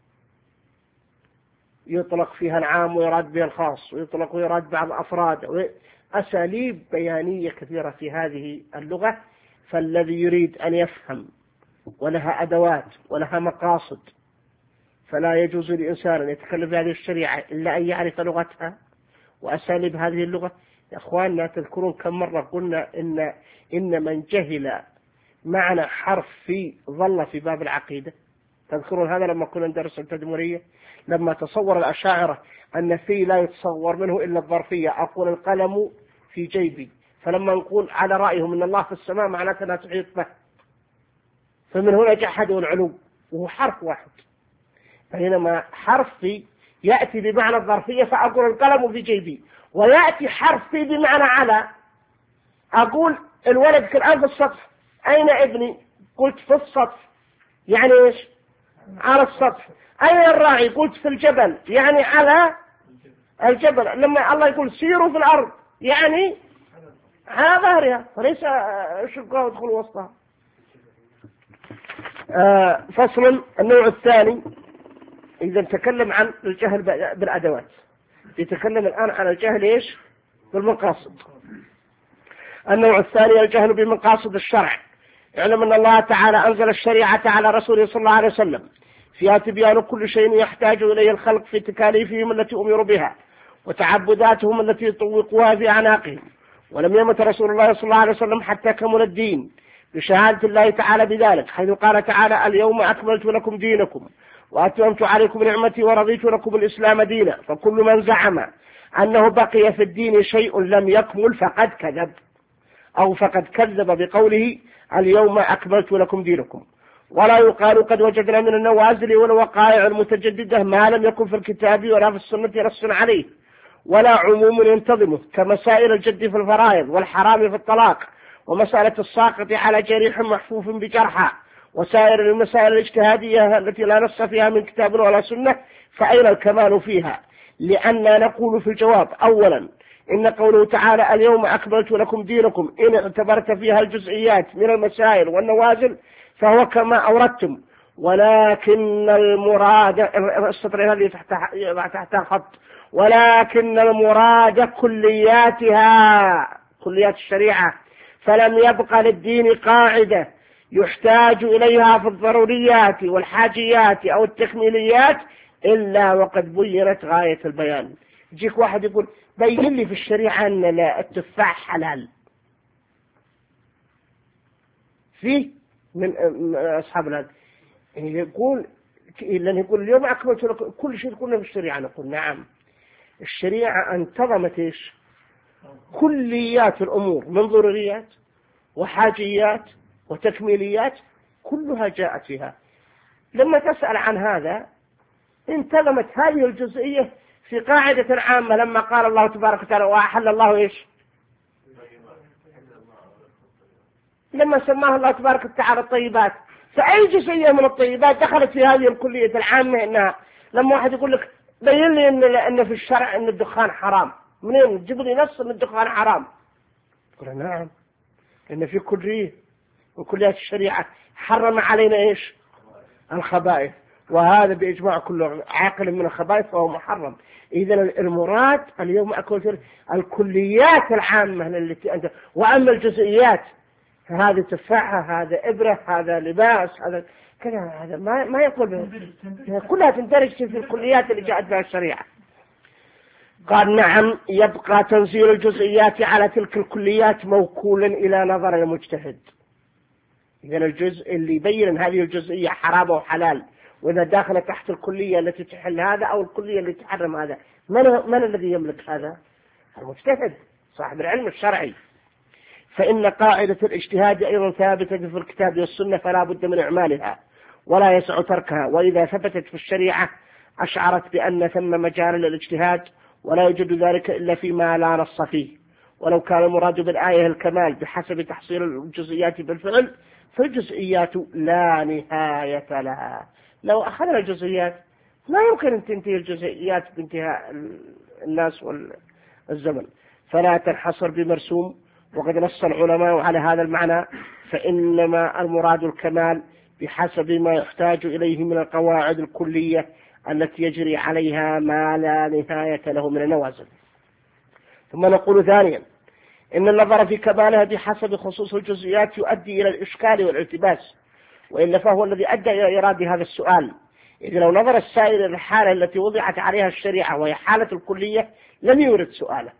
[SPEAKER 1] يطلق فيها العام ويراد بها الخاص، ويطلق ويراد بعض أفراد، أساليب بيانية كثيرة في هذه اللغة. فالذي يريد أن يفهم ولها أدوات ولها مقاصد فلا يجوز لإنسان أن يتكلم في هذه الشريعة إلا أن يعرف لغتها وأساليب هذه اللغة. يا أخواننا تذكرون كم مرة قلنا إن إن من جهل معنى حرف في ظل في باب العقيدة. تذكرون هذا لما كنا ندرس التدمرية، لما تصور الأشاعرة أن في لا يتصور منه إلا الظرفية، أقول القلم في جيبي، فلما نقول على رأيهم إن الله في السماء معناته لا تحيط به، فمن هنا جحدوا العلو وهو حرف واحد. بينما حرف في يأتي بمعنى الظرفية، فأقول القلم في جيبي، ويأتي حرف في بمعنى على، أقول الولد الآن في السطح، أين ابني؟ قلت في السطح، يعني إيش؟ على السطح. أين الراعي؟ قلت في الجبل، يعني على الجبل. لما الله يقول سيروا في الأرض يعني على ظهرها، فليس شقها ودخلوا وسطها. آه فصل. النوع الثاني إذا تكلم عن الجهل بالأدوات، يتكلم الآن عن الجهل إيش؟ بالمقاصد. النوع الثاني الجهل بمقاصد الشرع. اعلم أن الله تعالى أنزل الشريعة على رسوله صلى الله عليه وسلم فيها تبيان كل شيء يحتاج إليه الخلق في تكاليفهم التي أمروا بها وتعبداتهم التي يطوقوها في أعناقهم. ولم يمت رسول الله صلى الله عليه وسلم حتى كمل الدين بشهادة الله تعالى بذلك، حيث قال تعالى اليوم أكملت لكم دينكم وأتممت عليكم نعمتي ورضيت لكم الإسلام دينا. فكل من زعم أنه بقي في الدين شيء لم يكمل فقد كذب، أو فقد كذب بقوله اليوم أكملت لكم دينكم. ولا يقال قد وجدنا من النوازل والوقائع المتجددة ما لم يكن في الكتاب ولا في السنة نص عليه، ولا عموم ينتظمه كمسائل الجد في الفرائض والحرام في الطلاق، ومسألة الساقط على جريح محفوف بجرحى، وسائر المسائل الاجتهادية التي لا نص فيها من كتاب ولا سنة، فأين الكمال فيها؟ لأننا نقول في الجواب أولا إن قوله تعالى اليوم أكملت لكم دينكم إن اعتبرت فيها الجزئيات من المسائل والنوازل فهو كما أوردتم، ولكن المراد السطر هذه تحت خط، ولكن المراد كلياتها كليات الشريعة، فلم يبقى للدين قاعدة يحتاج إليها في الضروريات والحاجيات أو التكميليات إلا وقد بينت غاية البيان. يجيك واحد يقول بين لي في الشريعة أن التفاح حلال، فيه من أصحاب الهدى يقول لأن يقول اليوم أكملت لكم كل شيء قلنا في الشريعة، نقول نعم الشريعة انتظمت إيش؟ كليات الأمور من ضروريات وحاجيات وتكميليات كلها جاءت فيها. لما تسأل عن هذا انتظمت هذه الجزئية في قاعدة عامة لما قال الله تبارك وتعالى وأحل الله إيش؟ لما سماه الله تبارك وتعالى الطيبات، فأي جزئية من الطيبات دخلت في هذه الكلية العامة؟ إنها لما واحد يقول لك بين لي إن, إن في الشرع إن الدخان حرام، منين تجيب لي نص إن الدخان حرام؟ تقول نعم، إن في كلية وكليات الشريعة حرم علينا إيش؟ الخبائث، وهذا بإجماع كل عاقل من الخبائث فهو محرم. إذا المراد اليوم أكون الكليات العامة التي أنت، وأما الجزئيات هذه تفاحة، هذا إبرة، هذا لباس، هذا كذا، هذا ما ما يقول به، كلها تندرج في الكليات اللي جاءت بها الشريعة. قال نعم، يبقى تنزيل الجزئيات على تلك الكليات موكولا إلى نظر المجتهد. إذا الجزء اللي يبين هذه الجزئية حرام أو حلال، وإذا داخل تحت الكلية التي تحل هذا أو الكلية التي تحرم هذا، من, من الذي يملك هذا؟ المجتهد صاحب العلم الشرعي. فإن قاعدة الاجتهاد أيضا ثابتة في الكتاب والسنة فلا بد من إعمالها ولا يسع تركها، وإذا ثبتت في الشريعة أشعرت بأن ثم مجال للاجتهاد، ولا يوجد ذلك إلا فيما لا نص فيه. ولو كان المراد بالآية الكمال بحسب تحصيل الجزئيات بالفعل، فالجزئيات لا نهاية لها. لو أخذنا الجزئيات لا يمكن أن تنتهي الجزئيات بانتهاء الناس والزمن، فلا تنحصر بمرسوم، وقد نص العلماء على هذا المعنى، فإنما المراد الكمال بحسب ما يحتاج إليه من القواعد الكلية التي يجري عليها ما لا نهاية له من النوازل. ثم نقول ثانيا إن النظر في كمالها بحسب خصوص الجزئيات يؤدي إلى الإشكال والالتباس، وإلا فهو الذي أدى إلى إيراد هذا السؤال. إذا لو نظر السائل إلى الحالة التي وضعت عليها الشريعة وهي حالة الكلية لم يورد سؤاله،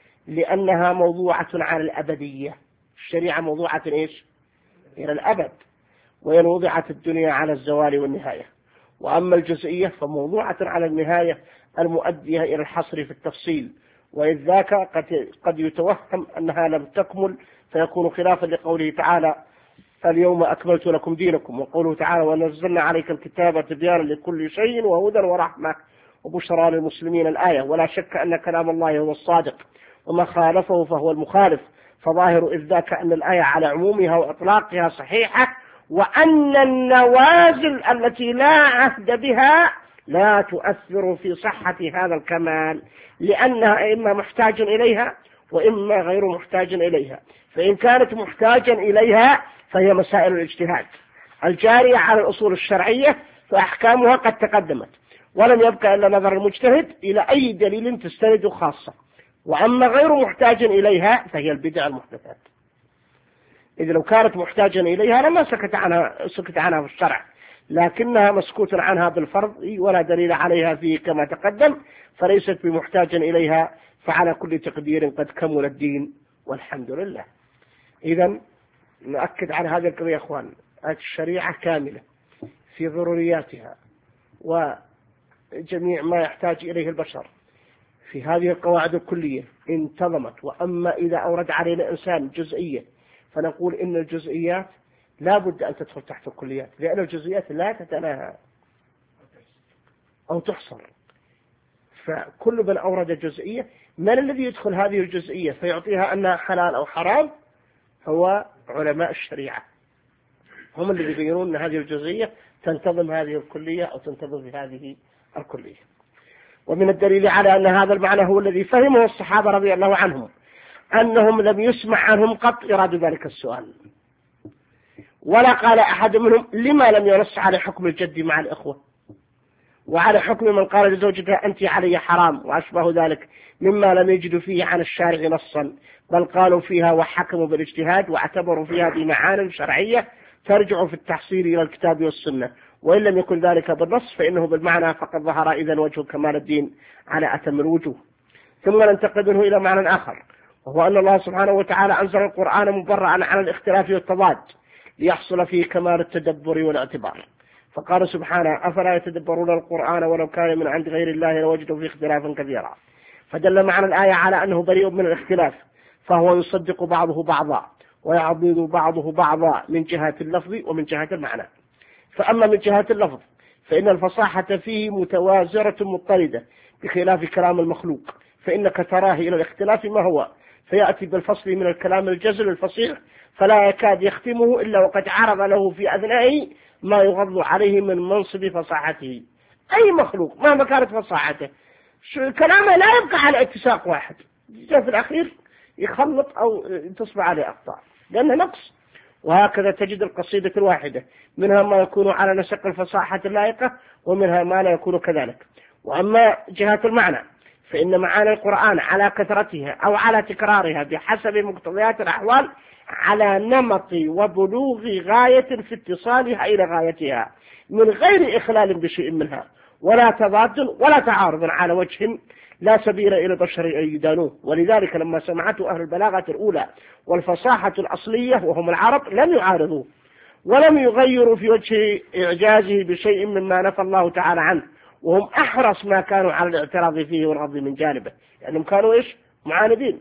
[SPEAKER 1] لأنها موضوعة على الأبدية. الشريعة موضوعة إيش؟ إلى الأبد، وإن وضعت الدنيا على الزوال والنهاية. وأما الجزئية فموضوعة على النهاية المؤدية إلى الحصر في التفصيل، وإذ ذاك قد, قد يتوهم أنها لم تكمل فيكون خلافا لقوله تعالى اليوم أكملت لكم دينكم، وقوله تعالى ونزلنا عليك الكتاب تبيانا لكل شيء وهدى ورحمة وبشرى للمسلمين الآية. ولا شك أن كلام الله هو الصادق، وما خالفه فهو المخالف. فظاهر إذ ذاك أن الآية على عمومها وإطلاقها صحيحة، وأن النوازل التي لا عهد بها لا تؤثر في صحة هذا الكمال، لأنها إما محتاج إليها وإما غير محتاج إليها. فإن كانت محتاجا إليها فهي مسائل الاجتهاد الجارية على الأصول الشرعية، فأحكامها قد تقدمت، ولم يبقى إلا نظر المجتهد إلى أي دليل تستند خاصة. وأما غير محتاج إليها فهي البدع المحدثات. إذا لو كانت محتاجا إليها لما سكت عنها سكت عنها في الشرع، لكنها مسكوت عنها بالفرض ولا دليل عليها فيه كما تقدم، فليست بمحتاجا إليها، فعلى كل تقدير قد كمل الدين والحمد لله. إذا نؤكد على هذا القضية يا أخوان، الشريعة كاملة في ضرورياتها وجميع ما يحتاج إليه البشر في هذه القواعد الكلية انتظمت. وأما إذا أورد علينا إنسان جزئية فنقول إن الجزئيات لا بد أن تدخل تحت الكليات، لأن الجزئيات لا تتناهى أو تحصر. فكل من أورد جزئية، من الذي يدخل هذه الجزئية فيعطيها أنها حلال أو حرام؟ هو علماء الشريعة، هم الذي يبينون أن هذه الجزئية تنتظم هذه الكلية أو تنتظم بهذه الكلية. ومن الدليل على أن هذا المعنى هو الذي فهمه الصحابة رضي الله عنهم أنهم لم يسمع عنهم قط إرادة ذلك السؤال، ولا قال أحد منهم لما لم ينص على حكم الجد مع الإخوة، وعلى حكم من قال لزوجتها أنت علي حرام وأشبه ذلك مما لم يجدوا فيه عن الشارع نصا، بل قالوا فيها وحكموا بالاجتهاد واعتبروا فيها بمعان شرعية ترجع في التحصيل إلى الكتاب والسنة. وإن لم يكن ذلك بالنص فإنه بالمعنى فقد ظهر إذن وجه كمال الدين على أتم الوجوه. ثم ننتقل منه إلى معنى آخر، وهو أن الله سبحانه وتعالى أنزل القرآن مبرأ عن الاختلاف والتضاد ليحصل فيه كمال التدبر والاعتبار. فقال سبحانه أفلا يتدبرون القرآن ولو كان من عند غير الله لوجدوا فيه اختلافا كثيرا. فدل معنى الآية على أنه بريء من الاختلاف، فهو يصدق بعضه بعضا ويعضد بعضه بعضا من جهة اللفظ ومن جهة المعنى. فأما من جهة اللفظ فإن الفصاحة فيه متوازرة مضطردة، بخلاف كلام المخلوق، فإنك تراه إلى الاختلاف ما هو، فيأتي بالفصل من الكلام الجزل الفصيح فلا يكاد يختمه إلا وقد عرض له في أثنائه ما يغض عليه من منصب فصاحته. أي مخلوق مهما كانت فصاحته كلامه لا يبقى على اتساق واحد، في الأخير يخلط أو تصبح عليه أخطاء لأنه نقص. وهكذا تجد القصيدة الواحدة منها ما يكون على نسق الفصاحة اللائقة ومنها ما لا يكون كذلك. وأما جهة المعنى فإن معاني القرآن على كثرتها أو على تكرارها بحسب مقتضيات الأحوال على نمط وبلوغ غاية في اتصالها إلى غايتها من غير إخلال بشيء منها ولا تضاد ولا تعارض على وجه لا سبيل إلى بشر أن يدانوه. ولذلك لما سمعته أهل البلاغة الأولى والفصاحة الأصلية وهم العرب لم يعارضوه ولم يغيروا في وجه إعجازه بشيء مما نفى الله تعالى عنه، وهم أحرص ما كانوا على الاعتراض فيه والغض من جانبه لأنهم كانوا إيش معاندين.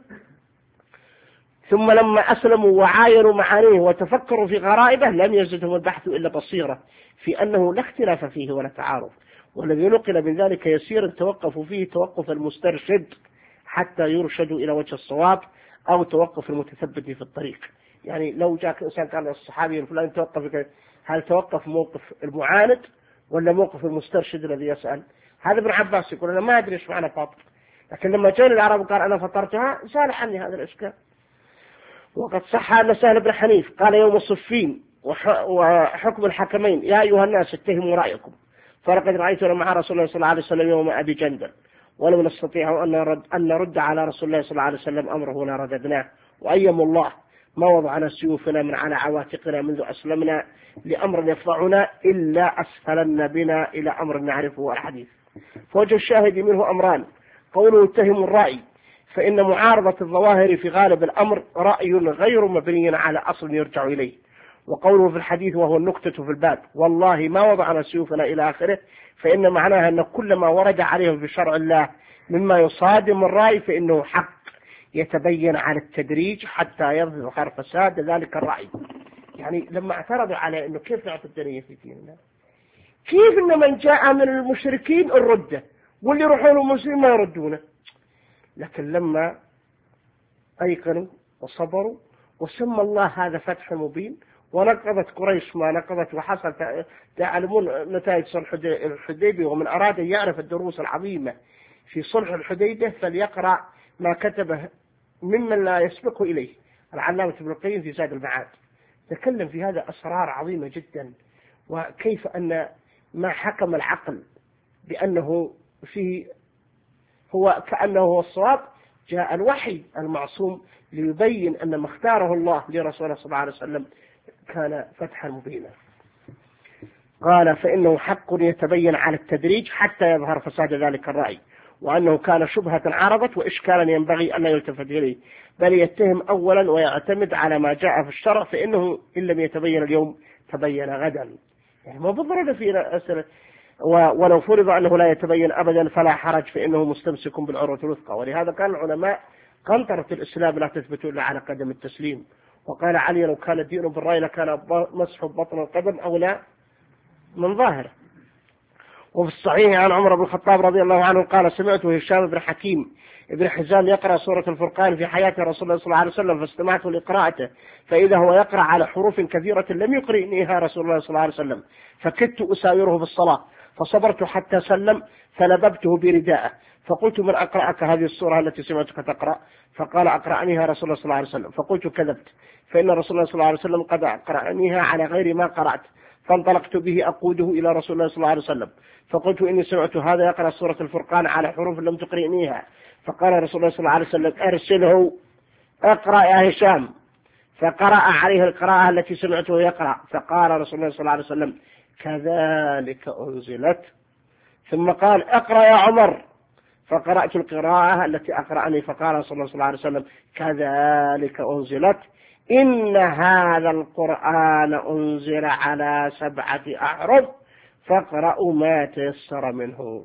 [SPEAKER 1] ثم لما أسلموا وعاينوا معانيه وتفكروا في غرائبه لم يزدهم البحث إلا بصيرة في أنه لا اختلاف فيه ولا تعارض، والذي نقل من ذلك يسير توقفوا فيه توقف المسترشد حتى يرشدوا إلى وجه الصواب أو توقف المتثبت في الطريق. يعني لو جاء إنسان قال الصحابي الفلاني توقف، هل توقف موقف المعاند ولا موقف المسترشد الذي يسأل؟ هذا ابن عباس يقول أنا ما أدري إيش معنى فاطر، لكن لما جاء العرب قال أنا فطرتها سال عني هذا الإشكال. وقد صح أن سهل بن حنيف قال يوم الصفين وحكم الحكمين يا أيها الناس اتهموا رأيكم، فلقد رأيتنا مع رسول الله صلى الله عليه وسلم يوم أبي جندل ولم نستطيع أن نرد, أن نرد على رسول الله صلى الله عليه وسلم أمره لرددناه، وأيم الله ما وضعنا سيوفنا من على عواتقنا منذ أسلمنا لأمر يفضعنا إلا أسفلن بنا إلى أمر نعرفه الحديث. فوجه الشاهد منه أمران: قوله اتهم الرأي فإن معارضة الظواهر في غالب الأمر رأي غير مبني على أصل يرجع إليه، وقوله في الحديث وهو النكتة في الباب والله ما وضعنا سيوفنا إلى آخره فإن معناها أن كل ما ورد عليه في شرع الله مما يصادم الرأي فإنه حق يتبين على التدريج حتى يظهر فساد ذلك الرأي. يعني لما اعترضوا على أنه كيف نعطي الدنيا في ديننا، كيف أن من جاء من المشركين الردة واللي يروحون المسلمين ما يردونه، لكن لما أيقنوا وصبروا وسمى الله هذا فتح مبين ونقضت قريش ما نقضت وحصل تعلمون نتائج صلح الحديبية، ومن أراد أن يعرف الدروس العظيمة في صلح الحديبية فليقرأ ما كتبه ممن لا يسبقه إليه العلامة ابن القيم في زاد المعاد، تكلم في هذا أسرار عظيمة جدا، وكيف أن ما حكم العقل بأنه فيه هو كأنه هو الصواب جاء الوحي المعصوم ليبين أن ما اختاره الله لرسوله صلى الله عليه وسلم كان فتحا مبينا. قال فإنه حق يتبين على التدريج حتى يظهر فساد ذلك الرأي، وأنه كان شبهة عرضت وإشكالا ينبغي أن لا يلتفت إليه بل يتهم أولا ويعتمد على ما جاء في الشرع فإنه إن لم يتبين اليوم تبين غدا. يعني ما بالضرورة في أسئلة، ولو فرض أنه لا يتبين أبدا فلا حرج فإنه مستمسك بالعروة الوثقى. ولهذا كان العلماء قنطرة الإسلام لا تثبت إلا على قدم التسليم. وقال علي لو كان الدين بالرأي لكان مسح بطن القدم أولى من ظاهره. وفي الصحيح عن عمر بن الخطاب رضي الله عنه قال سمعت هشام بن حكيم ابن حزام يقرأ سورة الفرقان في حياة رسول الله صلى الله عليه وسلم فاستمعت لقراءته فإذا هو يقرأ على حروف كثيرة لم يقرئنيها رسول الله صلى الله عليه وسلم، فكدت أساوره بالصلاة فصبرت حتى سلم فلببته برداءه فقلت من أقرأك هذه السورة التي سمعتك تقرأ؟ فقال أقرأنيها رسول الله صلى الله عليه وسلم، فقلت كذبت فإن رسول الله صلى الله عليه وسلم قد أقرأنيها على غير ما قرأت، فانطلقت به أقوده إلى رسول الله صلى الله عليه وسلم فقلت إني سمعت هذا يقرأ سورة الفرقان على حروف لم تقرئنيها، فقال رسول الله صلى الله عليه وسلم أرسله اقرأ يا هشام، فقرأ عليه القراءة التي سمعته يقرأ، فقال رسول الله صلى الله عليه وسلم كذلك أنزلت، ثم قال اقرأ يا عمر، فقرأت القراءة التي أقرأني، فقال رسول الله صلى الله عليه وسلم كذلك أنزلت إن هذا القرآن أنزل على سبعة أحرف فاقرأوا ما تيسر منه.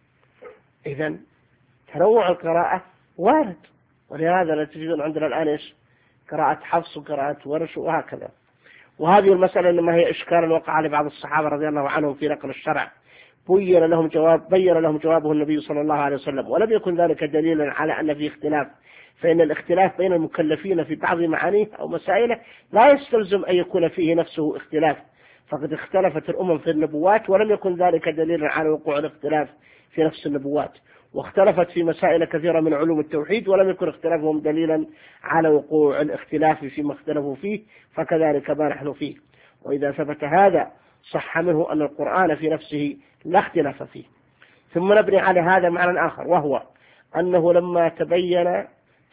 [SPEAKER 1] إذن تنوع القراءة وارد، ولهذا لا تجدون عندنا الآن إيش قراءة حفص وقراءة ورش وهكذا. وهذه المسألة إنما هي إشكال وقع لبعض الصحابة رضي الله عنهم في نقل الشرع بين لهم جواب بين لهم جوابه النبي صلى الله عليه وسلم، ولم يكن ذلك دليلا على أن في اختلاف، فإن الاختلاف بين المكلفين في بعض معانيه أو مسائله لا يستلزم أن يكون فيه نفسه اختلاف، فقد اختلفت الأمم في النبوات ولم يكن ذلك دليلا على وقوع الاختلاف في نفس النبوات، واختلفت في مسائل كثيرة من علوم التوحيد ولم يكن اختلافهم دليلا على وقوع الاختلاف فيما اختلفوا فيه، فكذلك ما نحن فيه. وإذا ثبت هذا صح منه أن القرآن في نفسه لا اختلاف فيه. ثم نبني على هذا معنى آخر، وهو أنه لما تبين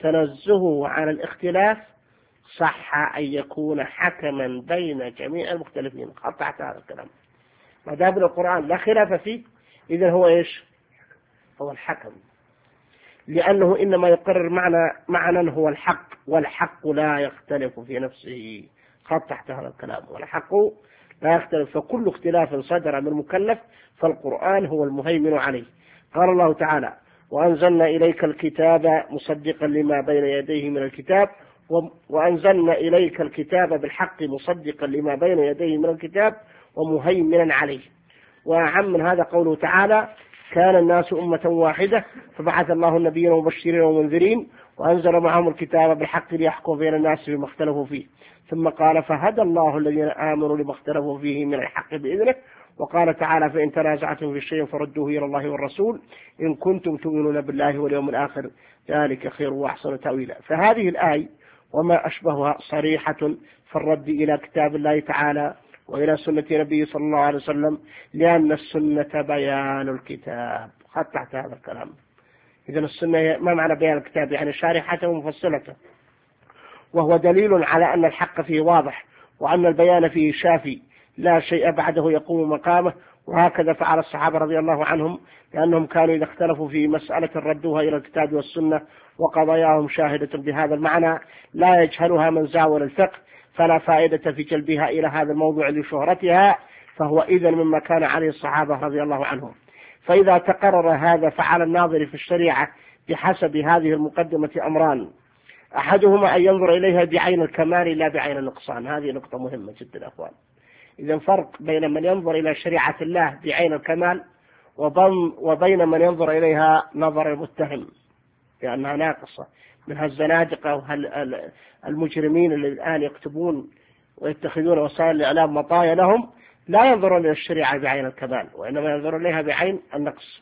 [SPEAKER 1] تنزهه عن الاختلاف صح أن يكون حكما بين جميع المختلفين. قطعت هذا الكلام، ما دام القرآن لا خلاف فيه إذن هو إيش؟ هو الحكم، لأنه إنما يقرر معنى معنى هو الحق، والحق لا يختلف في نفسه. قطعت هذا الكلام، والحق لا يختلف، فكل اختلاف صدر من مكلف فالقرآن هو المهيمن عليه. قال الله تعالى: وأنزلنا إليك الكتاب مصدقا لما بين يديه من الكتاب وأنزلنا إليك الكتاب بالحق مصدقا لما بين يديه من الكتاب ومهيمنا عليه. وأعم من هذا قوله تعالى: كان الناس أمة واحدة فبعث الله النبيين مبشرين ومنذرين وأنزل معهم الكتاب بالحق ليحكم بين الناس فيما اختلفوا فيه. ثم قال: فهدى الله الذين آمنوا لما اختلفوا فيه من الحق بإذنه. وقال تعالى: فإن تنازعتم في شيء فردوه إلى الله والرسول إن كنتم تؤمنون بالله واليوم الآخر ذلك خير وأحسن تأويلا. فهذه الآية وما أشبهها صريحة في الرد إلى كتاب الله تعالى وإلى سنة نبيه صلى الله عليه وسلم، لأن السنة بيان الكتاب. قطعت هذا الكلام. إذن السنة ما معنى بيان الكتاب؟ يعني شارحة ومفصلة، وهو دليل على أن الحق فيه واضح وأن البيان فيه شافي لا شيء بعده يقوم مقامه. وهكذا فعل الصحابة رضي الله عنهم، لأنهم كانوا إذا اختلفوا في مسألة ردوها إلى الكتاب والسنة، وقضاياهم شاهدة بهذا المعنى لا يجهلها من زاول الفقه، فلا فائدة في جلبها إلى هذا الموضوع لشهرتها، فهو إذن مما كان عليه الصحابة رضي الله عنهم. فإذا تقرر هذا فعلى الناظر في الشريعة بحسب هذه المقدمة أمران: أحدهما أن ينظر إليها بعين الكمال لا بعين النقصان. هذه نقطة مهمة جدا أخوان. إذن فرق بين من ينظر إلى شريعة الله بعين الكمال وبين من ينظر إليها نظر المتهم لأنها ناقصة، من الزنادقة والمجرمين اللي الآن يكتبون ويتخذون وسائل الإعلام مطايا لهم، لا ينظرون إلى الشريعة بعين الكمال وإنما ينظرون إليها بعين النقص.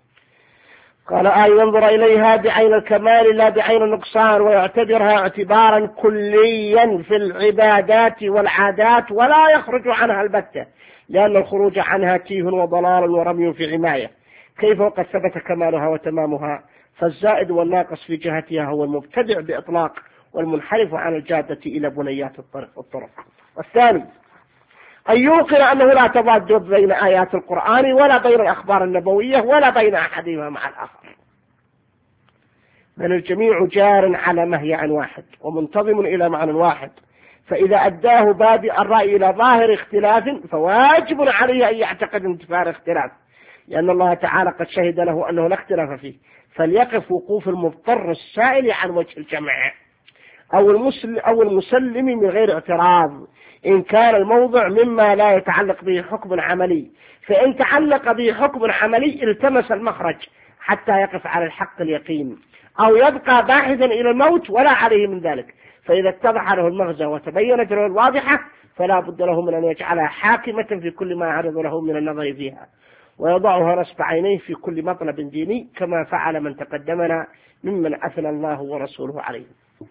[SPEAKER 1] قال: آي ينظر إليها بعين الكمال لا بعين النقصان، ويعتبرها اعتبارا كليا في العبادات والعادات ولا يخرج عنها البتة، لأن الخروج عنها تيه وضلال ورمي في عماية، كيف وقد ثبت كمالها وتمامها. فالزائد والناقص في جهتها هو المبتدع بإطلاق، والمنحرف عن الجادة إلى بنيات الطرق والطرق. والثاني أن يوقن أنه لا تضاد بين آيات القرآن ولا بين الأخبار النبوية ولا بين أحدهما مع الآخر، بل الجميع جار على مهيع واحد ومنتظم إلى معنى واحد. فإذا أداه بادئ الرأي إلى ظاهر اختلاف فواجب عليه أن يعتقد انتفاء الاختلاف، لأن الله تعالى قد شهد له أنه لا اختلاف فيه، فليقف وقوف المضطر السائل عن وجه الجمع أو المسلم أو المسلم من غير اعتراض إن كان الموضع مما لا يتعلق به حكم عملي، فإن تعلق به حكم عملي التمس المخرج حتى يقف على الحق اليقين، أو يبقى باحثا إلى الموت ولا عليه من ذلك. فإذا اتضح له المغزى وتبينت له الواضحة فلا بد له من أن يجعلها حاكمة في كل ما عرض له من النظر فيها، ويضعها نصب عينيه في كل مطلب ديني، كما فعل من تقدمنا ممن أثنى الله ورسوله عليه.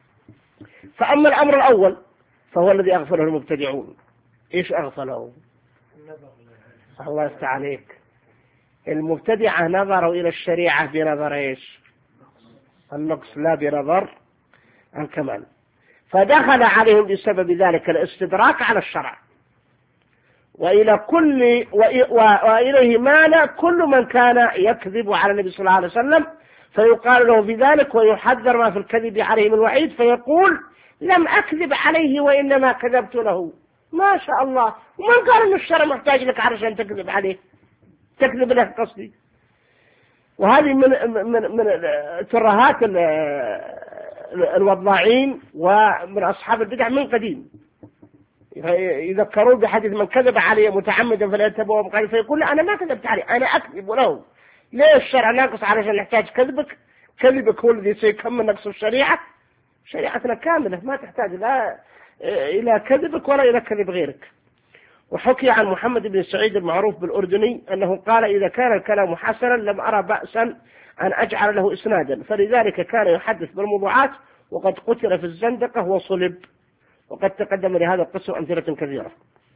[SPEAKER 1] فأما الأمر الأول فهو الذي أغفله المبتدعون. إيش أغفله؟ الله يفتح عليك. المبتدعة نظروا إلى الشريعة بنظر إيش؟ النقص، لا بنظر الكمال، فدخل عليهم بسبب ذلك الاستدراك على الشرع، وإلى كل وإليه مال كل من كان يكذب على النبي صلى الله عليه وسلم، فيقال له بذلك ويحذر ما في الكذب عليه من وعيد، فيقول: لم أكذب عليه وإنما كذبت له. ما شاء الله، ومن قال أن الشرع محتاج لك علشان تكذب عليه؟ تكذب له قصدي. وهذه من من من ترهات الوضاعين ومن أصحاب البدع من قديم. يذكرون بحديث من كذب علي متعمدا فليتبوأ مقعده، فيقول لا أنا ما كذبت عليه، أنا أكذب له. ليه الشرع ناقص علشان نحتاج كذبك؟ كذبك هو الذي سيكمل نقص الشريعة. شريعتنا كاملة ما تحتاج لا إلى كذبك ولا إلى كذب غيرك. وحكي عن محمد بن سعيد المعروف بالأردني أنه قال إذا كان الكلام حسنا لم أرى بأسا أن أجعل له إسنادا، فلذلك كان يحدث بالموضوعات وقد قتل في الزندقة وصلب، وقد تقدم لهذا القصة أمثلة كثيرة.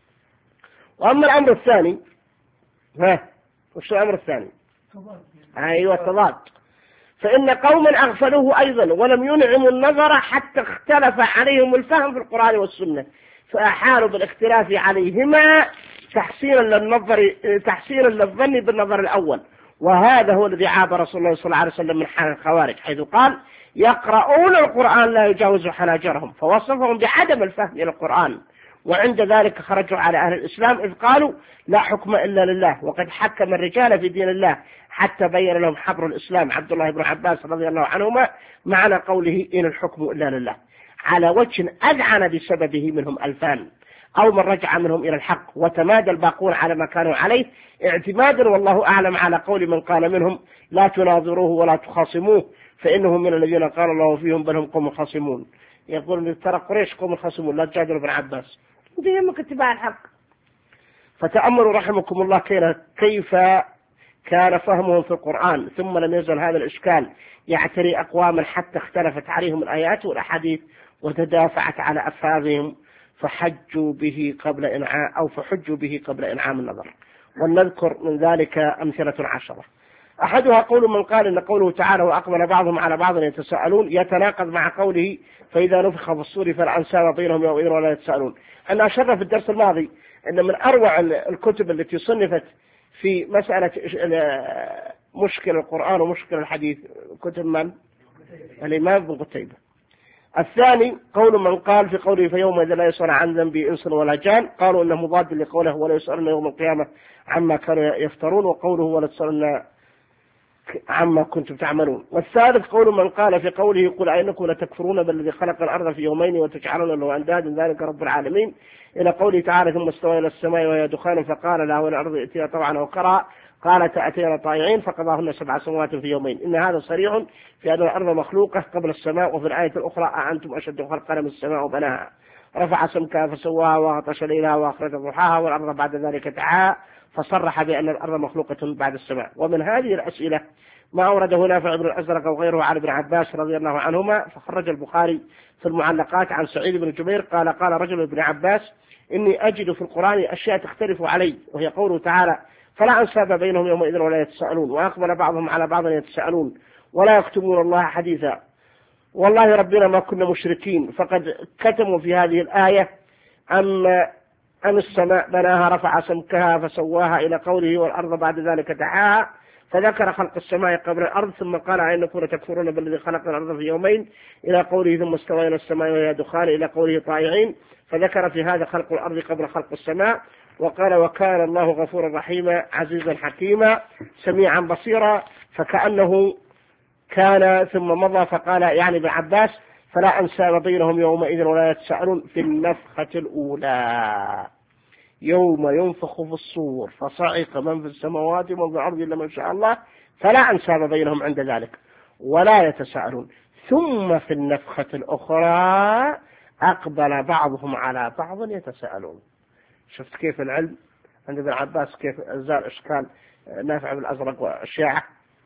[SPEAKER 1] وأما الأمر الثاني، ها وش الأمر الثاني؟ أيوة التضاد. فإن قوما أغفلوه أيضا ولم ينعموا النظر حتى اختلف عليهم الفهم في القرآن والسنة، فأحالوا بالاختلاف عليهما تحسينا للنظر تحسينا للظن بالنظر الأول. وهذا هو الذي عاب رسول الله صلى الله عليه وسلم من حال الخوارج، حيث قال يقرؤون القرآن لا يجاوز حناجرهم، فوصفهم بعدم الفهم إلى القرآن. وعند ذلك خرجوا على أهل الإسلام إذ قالوا لا حكم إلا لله، وقد حكم الرجال في دين الله حتى بين لهم حبر الإسلام عبد الله بن عباس رضي الله عنهما معنى قوله إن الحكم إلا لله، على وجه أذعن بسببه منهم ألفان، أو من رجع منهم إلى الحق، وتمادى الباقون على ما كانوا عليه اعتمادا والله أعلم على قول من قال منهم لا تناظروه ولا تخاصموه فإنه من الذين قال الله فيهم بل هم قوم خاصمون. يقول ترى قريش قوم خاصمون لا تجادلوا ابن عباس، انت يهمك اتباع الحق. فتأملوا رحمكم الله كيف كان فهمهم في القرآن، ثم لم يزل هذا الإشكال يعتري أقواما حتى اختلفت عليهم الآيات والأحاديث وتدافعت على أفهامهم، فحجوا به قبل إنعام أو فحجوا به قبل إنعام النظر. ولنذكر من ذلك أمثلة عشرة. أحدها قول من قال إن قوله تعالى وأقبل بعضهم على بعض يتساءلون يتناقض مع قوله فإذا نفخ في الصور فلا أنساب بينهم يومئذ ولا يتساءلون. أنا أشرنا في الدرس الماضي أن من أروع الكتب التي صنفت في مسألة مشكل القرآن ومشكل الحديث كتب من؟ الإمام ابن قتيبة. الثاني قول من قال في قوله فيومئذ لا يسأل عن ذنب إنس ولا جان، قالوا إنه مضاد لقوله ولا يسألون يوم القيامة عما كانوا يفترون، وقوله ولا تسألون عما كنتم تعملون. والثالث قول من قال في قوله قل أئنكم لتكفرون بالذي خلق الأرض في يومين وتجعلون له أندادا ذلك رب العالمين، إلى قوله تعالى ثم استوى إلى السماء وهي دخان فقال لها والأرض ائتيا طوعا أو كرها قالت أتينا طائعين فقضاهن سبع سماوات في يومين. إن هذا صريح في أن الأرض مخلوقة قبل السماء. وفي الآية الأخرى أأنتم أشد خلقا من السماء وبناها رفع سمكها فسواها وغطش ليلها وأخرج ضحاها والأرض بعد ذلك دعاها، فصرح بأن الأرض مخلوقة بعد السماء. ومن هذه الأسئلة ما أورده نافع بن الأزرق وغيره عن ابن عباس رضي الله عنهما، فخرج البخاري في المعلقات عن سعيد بن جبير قال قال رجل ابن عباس إني أجد في القرآن أشياء تختلف علي، وهي قوله تعالى فلا أنساب بينهم يومئذ ولا يتساءلون، وأقبل بعضهم على بعض يتساءلون ولا يكتمون الله حديثا والله ربنا ما كنا مشركين. فقد كتموا في هذه الآية أن أن السماء بناها رفع سمكها فسواها إلى قوله والأرض بعد ذلك دعاها، فذكر خلق السماء قبل الأرض ثم قال أئنكم لتكفرون بالذي خلق الأرض في يومين إلى قوله ثم استوى إلى السماء وهي دخان إلى قوله طائعين، فذكر في هذا خلق الأرض قبل خلق السماء. وقال وكان الله غفورا رحيما عزيزا حكيما سميعا بصيرا، فكأنه كان ثم مضى فقال يعني ابن عباس فلا أنساب بينهم يومئذ ولا يتساءلون في النفخة الأولى يوم ينفخ في الصور فصعق من في السماوات ومن في الأرض إلا من شاء الله فلا أنساب بينهم عند ذلك ولا يتساءلون. ثم في النفخة الأخرى أقبل بعضهم على بعض يتساءلون. شفت كيف العلم عند ابن عباس كيف أزال إشكال نافع بن الأزرق والشيعة.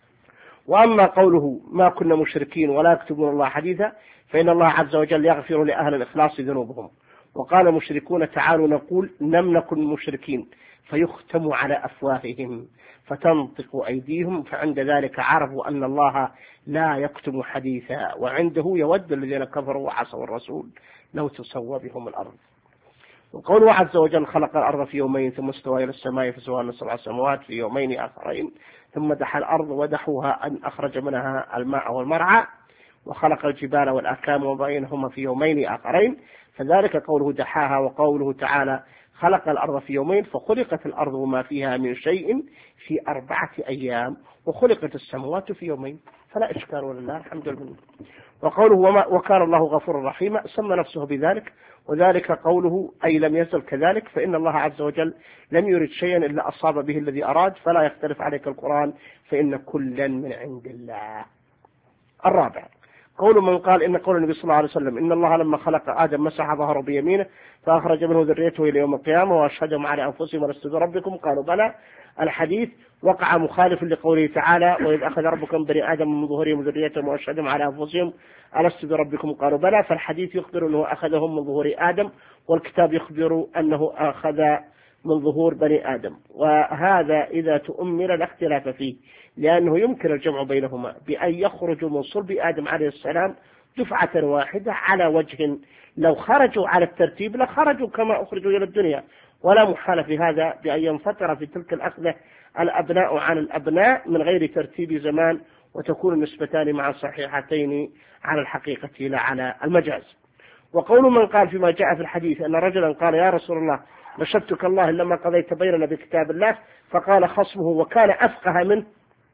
[SPEAKER 1] وأما قوله ما كنا مشركين ولا يكتبون الله حديثا فإن الله عز وجل يغفر لأهل الإخلاص ذنوبهم. وقال مشركون تعالوا نقول لم نكن مشركين فيختم على أفواههم فتنطق أيديهم، فعند ذلك عرفوا أن الله لا يكتم حديثا وعنده يود الذين كفروا وعصوا الرسول لو تسوى بهم الأرض. وقوله عز وجل خلق الأرض في يومين ثم استوى إلى السماء فسواهن سبع سماوات في يومين آخرين ثم دحى الأرض ودحوها أن أخرج منها الماء والمرعى وخلق الجبال والأكام وبينهما في يومين آخرين، فذلك قوله دحاها. وقوله تعالى خلق الأرض في يومين فخلقت الأرض وما فيها من شيء في أربعة أيام وخلقت السماوات في يومين فلا إشكال ولله الحمد لله. وقوله وما وكان الله غفورا رحيما سمى نفسه بذلك، وذلك قوله أي لم يزل كذلك، فإن الله عز وجل لم يرد شيئا إلا أصاب به الذي أراد، فلا يختلف عليك القرآن فإن كلا من عند الله. الرابع قول من قال إن قول النبي صلى الله عليه وسلم إن الله لما خلق آدم مسح ظهره بيمينه فأخرج منه ذريته إلى يوم القيامة وأشهدهم على أنفسهم ألست بربكم قالوا بلى. الحديث وقع مخالف لقوله تعالى وإذ أخذ ربكم بني آدم من ظهورهم ذريتهم وأشهدهم على أنفسهم ألست بربكم قالوا بلى. فالحديث يخبر أنه أخذهم من ظهور آدم، والكتاب يخبر أنه أخذ من ظهور بني آدم، وهذا إذا تؤمل لا اختلاف فيه، لأنه يمكن الجمع بينهما بأن يخرجوا من صلب آدم عليه السلام دفعة واحدة على وجه لو خرجوا على الترتيب لخرجوا كما أخرجوا إلى الدنيا، ولا محال في هذا بأن ينفطر في تلك الأخذة الأبناء عن الأبناء من غير ترتيب زمان، وتكون النسبتان مع صحيحتين على الحقيقة لا على المجاز. وقول من قال فيما جاء في الحديث أن رجلا قال يا رسول الله نشدتك الله لما قضيت بيننا بكتاب الله، فقال خصمه وكان أفقه منه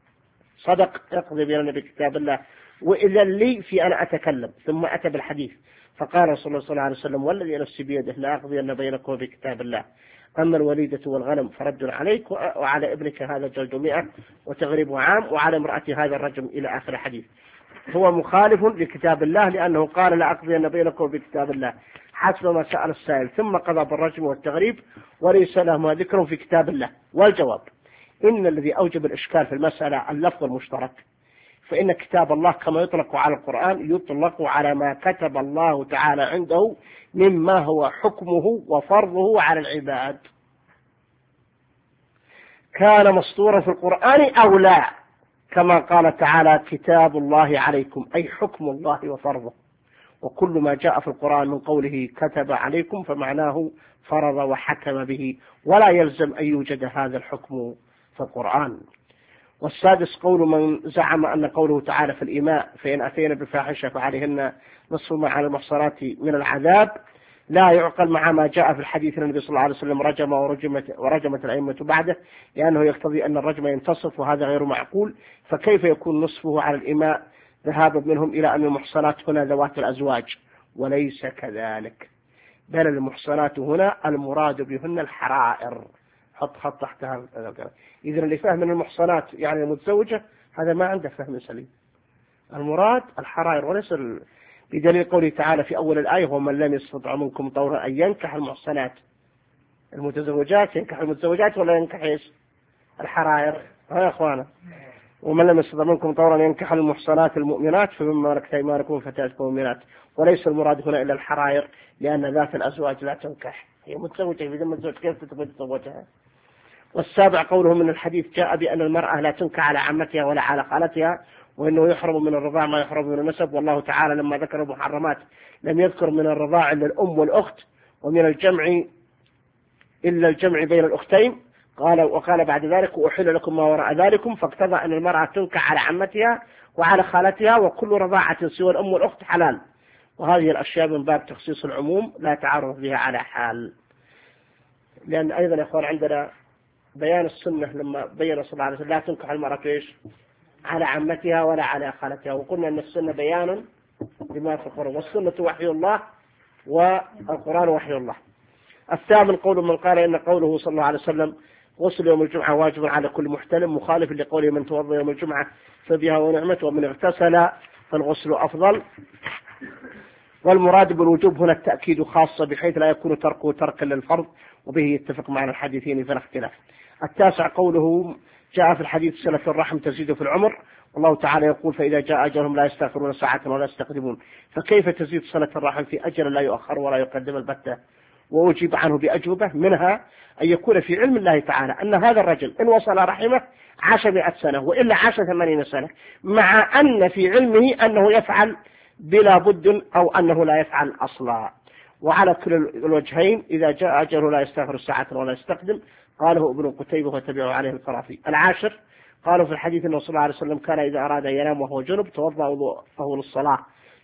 [SPEAKER 1] صدق يقضي بيننا بكتاب الله وإذا لي في أن أتكلم، ثم أتى بالحديث فقال رسول الله صلى الله عليه وسلم والذي نفسي بيده لا أقضي أن بينكم بكتاب الله، أما الوليدة والغنم فرد عليك وعلى ابنك هذا جلد مئة وتغريب عام وعلى امرأة هذا الرجم إلى آخر حديث. هو مخالف لكتاب الله لأنه قال لا أقضي أن بينكم بكتاب الله حسب ما سأل السائل، ثم قضى بالرجم والتغريب وليس لهما ذكر في كتاب الله. والجواب إن الذي أوجب الإشكال في المسألة اللفظ المشترك، فإن كتاب الله كما يطلق على القرآن يطلق على ما كتب الله تعالى عنده مما هو حكمه وفرضه على العباد، كان مسطورا في القرآن أو لا، كما قال تعالى كتاب الله عليكم أي حكم الله وفرضه، وكل ما جاء في القرآن من قوله كتب عليكم فمعناه فرض وحكم به، ولا يلزم أن يوجد هذا الحكم في القرآن. والسادس قول من زعم أن قوله تعالى في الإيماء فإن أتينا بفاحشة فعليهن نصف ما على المحصنات من العذاب لا يعقل مع ما جاء في الحديث أن النبي صلى الله عليه وسلم رجم ورجمت, ورجمت الأئمة بعده، لأنه يقتضي أن الرجم ينتصف وهذا غير معقول، فكيف يكون نصفه على الإيماء ذهابا منهم إلى أن المحصنات هنا ذوات الأزواج، وليس كذلك، بل المحصنات هنا المراد بهن الحرائر، حط خط تحتها. إذن اللي فهم من المحصنات يعني المتزوجة هذا ما عنده فهم سليم، المراد الحرائر وليس ال... بدليل قوله تعالى في أول الآية ومن لم يستطع منكم طورا أن ينكح المحصنات المتزوجات، ينكح المتزوجات ولا ينكح إيش الحرائر؟ ها يا أخوانا، ومن لم يستطع منكم طورا ينكح المحصنات المؤمنات فمما ملكت أيمانكم فتيات مؤمنات، وليس المراد هنا إلا الحرائر، لأن ذات الأزواج لا تنكح، هي متزوجة إذا متزوجة كيف تتبقى تزوجها؟ والسابع قوله من الحديث جاء بأن المرأة لا تنكح على عمتها ولا على خالتها، وإنه يحرم من الرضاع ما يحرم من النسب، والله تعالى لما ذكر المحرمات لم يذكر من الرضاع إلا الأم والأخت، ومن الجمع إلا الجمع بين الأختين، قال وقال بعد ذلك وأحل لكم ما وراء ذلكم، فاقتضى أن المرأة تنكح على عمتها وعلى خالتها، وكل رضاعة سوى الأم والأخت حلال، وهذه الأشياء من باب تخصيص العموم لا تعرض بها على حال. لأن أيضا يا أخوان عندنا بيان السنة لما بين صلى الله عليه وسلم لا تنكح المرأة إيش على عمتها ولا على خالتها، وقلنا أن السنة بيان لما في القرآن، والسنة وحي الله والقرآن وحي الله. الثامن قول من قال إن قوله صلى الله عليه وسلم غسل يوم الجمعة واجب على كل محتلم مخالف لقوله من توضأ يوم الجمعة فبها ونعمته ومن اغتسل فالغسل أفضل، والمراد بالوجوب هنا التأكيد خاصة بحيث لا يكون تركه تركا للفرض، وبه يتفق معنا الحديثين فلا اختلاف. التاسع قوله جاء في الحديث صلة الرحم تزيد في العمر، والله تعالى يقول فإذا جاء أجلهم لا يستأخرون ساعة ولا يستقدمون، فكيف تزيد صلة الرحم في أجل لا يؤخر ولا يقدم البتة؟ وأجيب عنه بأجوبة، منها أن يكون في علم الله تعالى أن هذا الرجل إن وصل رحمه عاش مئة سنة وإلا عاش ثمانين سنة، مع أن في علمه أنه يفعل بلا بد أو أنه لا يفعل أصلا. وعلى كل الوجهين إذا جاء أجله لا يستأخر ساعة ولا يستقدم، قاله ابن قتيبة وتبعه عليه القرافي. العاشر قالوا في الحديث أنه صلى الله عليه وسلم كان إذا أراد أن ينام وهو جنب توضأ وضوءه للصلاة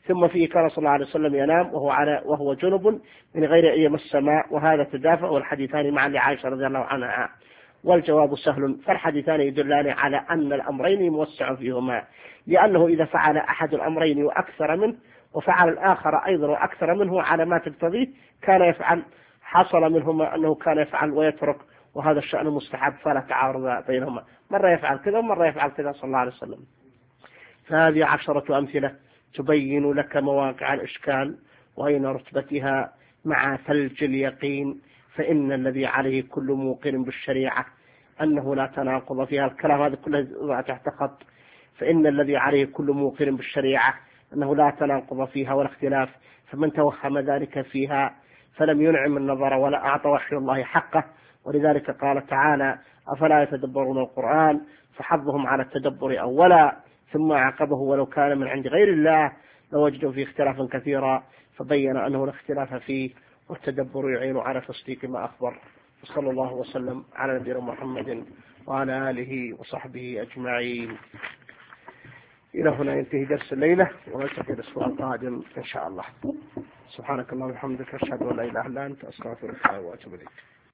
[SPEAKER 1] ثم فيه كان صلى الله عليه وسلم ينام وهو على وهو جنب من غير أن يمس السماء، وهذا تدافع، والحديثان معا لعائشة رضي الله عنها. والجواب سهل، فالحديثان يدلان على أن الأمرين موسع فيهما، لأنه إذا فعل أحد الأمرين وأكثر منه وفعل الآخر أيضا وأكثر منه على ما تقتضيه كان يفعل، حصل منهما أنه كان يفعل ويترك، وهذا الشأن مستحب فلا تعارض بينهما، مرة يفعل كذا ومرة يفعل كذا صلى الله عليه وسلم. فهذه عشرة أمثلة تبين لك مواقع الإشكال وأين رتبتها مع ثلج اليقين. فإن الذي عليه كل موقن بالشريعة أنه لا تناقض فيها، الكلام هذا كله تحت خط، فإن الذي عليه كل موقن بالشريعة أنه لا تناقض فيها ولا اختلاف، فمن توهم ذلك فيها فلم ينعم النظر ولا أعطى وحي الله حقه. ولذلك قال تعالى: أفلا يتدبرون القرآن، فحظهم على التدبر أولا، ثم عقبه: ولو كان من عند غير الله لوجدوا فيه اختلافا كثيرا، فبين أنه لا اختلاف فيه، والتدبر يعين على تصديق ما أخبر. صلى الله وسلم على نبينا محمد وعلى آله وصحبه أجمعين. إلى هنا ينتهي درس الليلة، ونلتقي الأسبوع القادم إن شاء الله. سبحانك اللهم وبحمدك، أشهد أن لا إله إلا أنت، أستغفرك وأتوب إليك.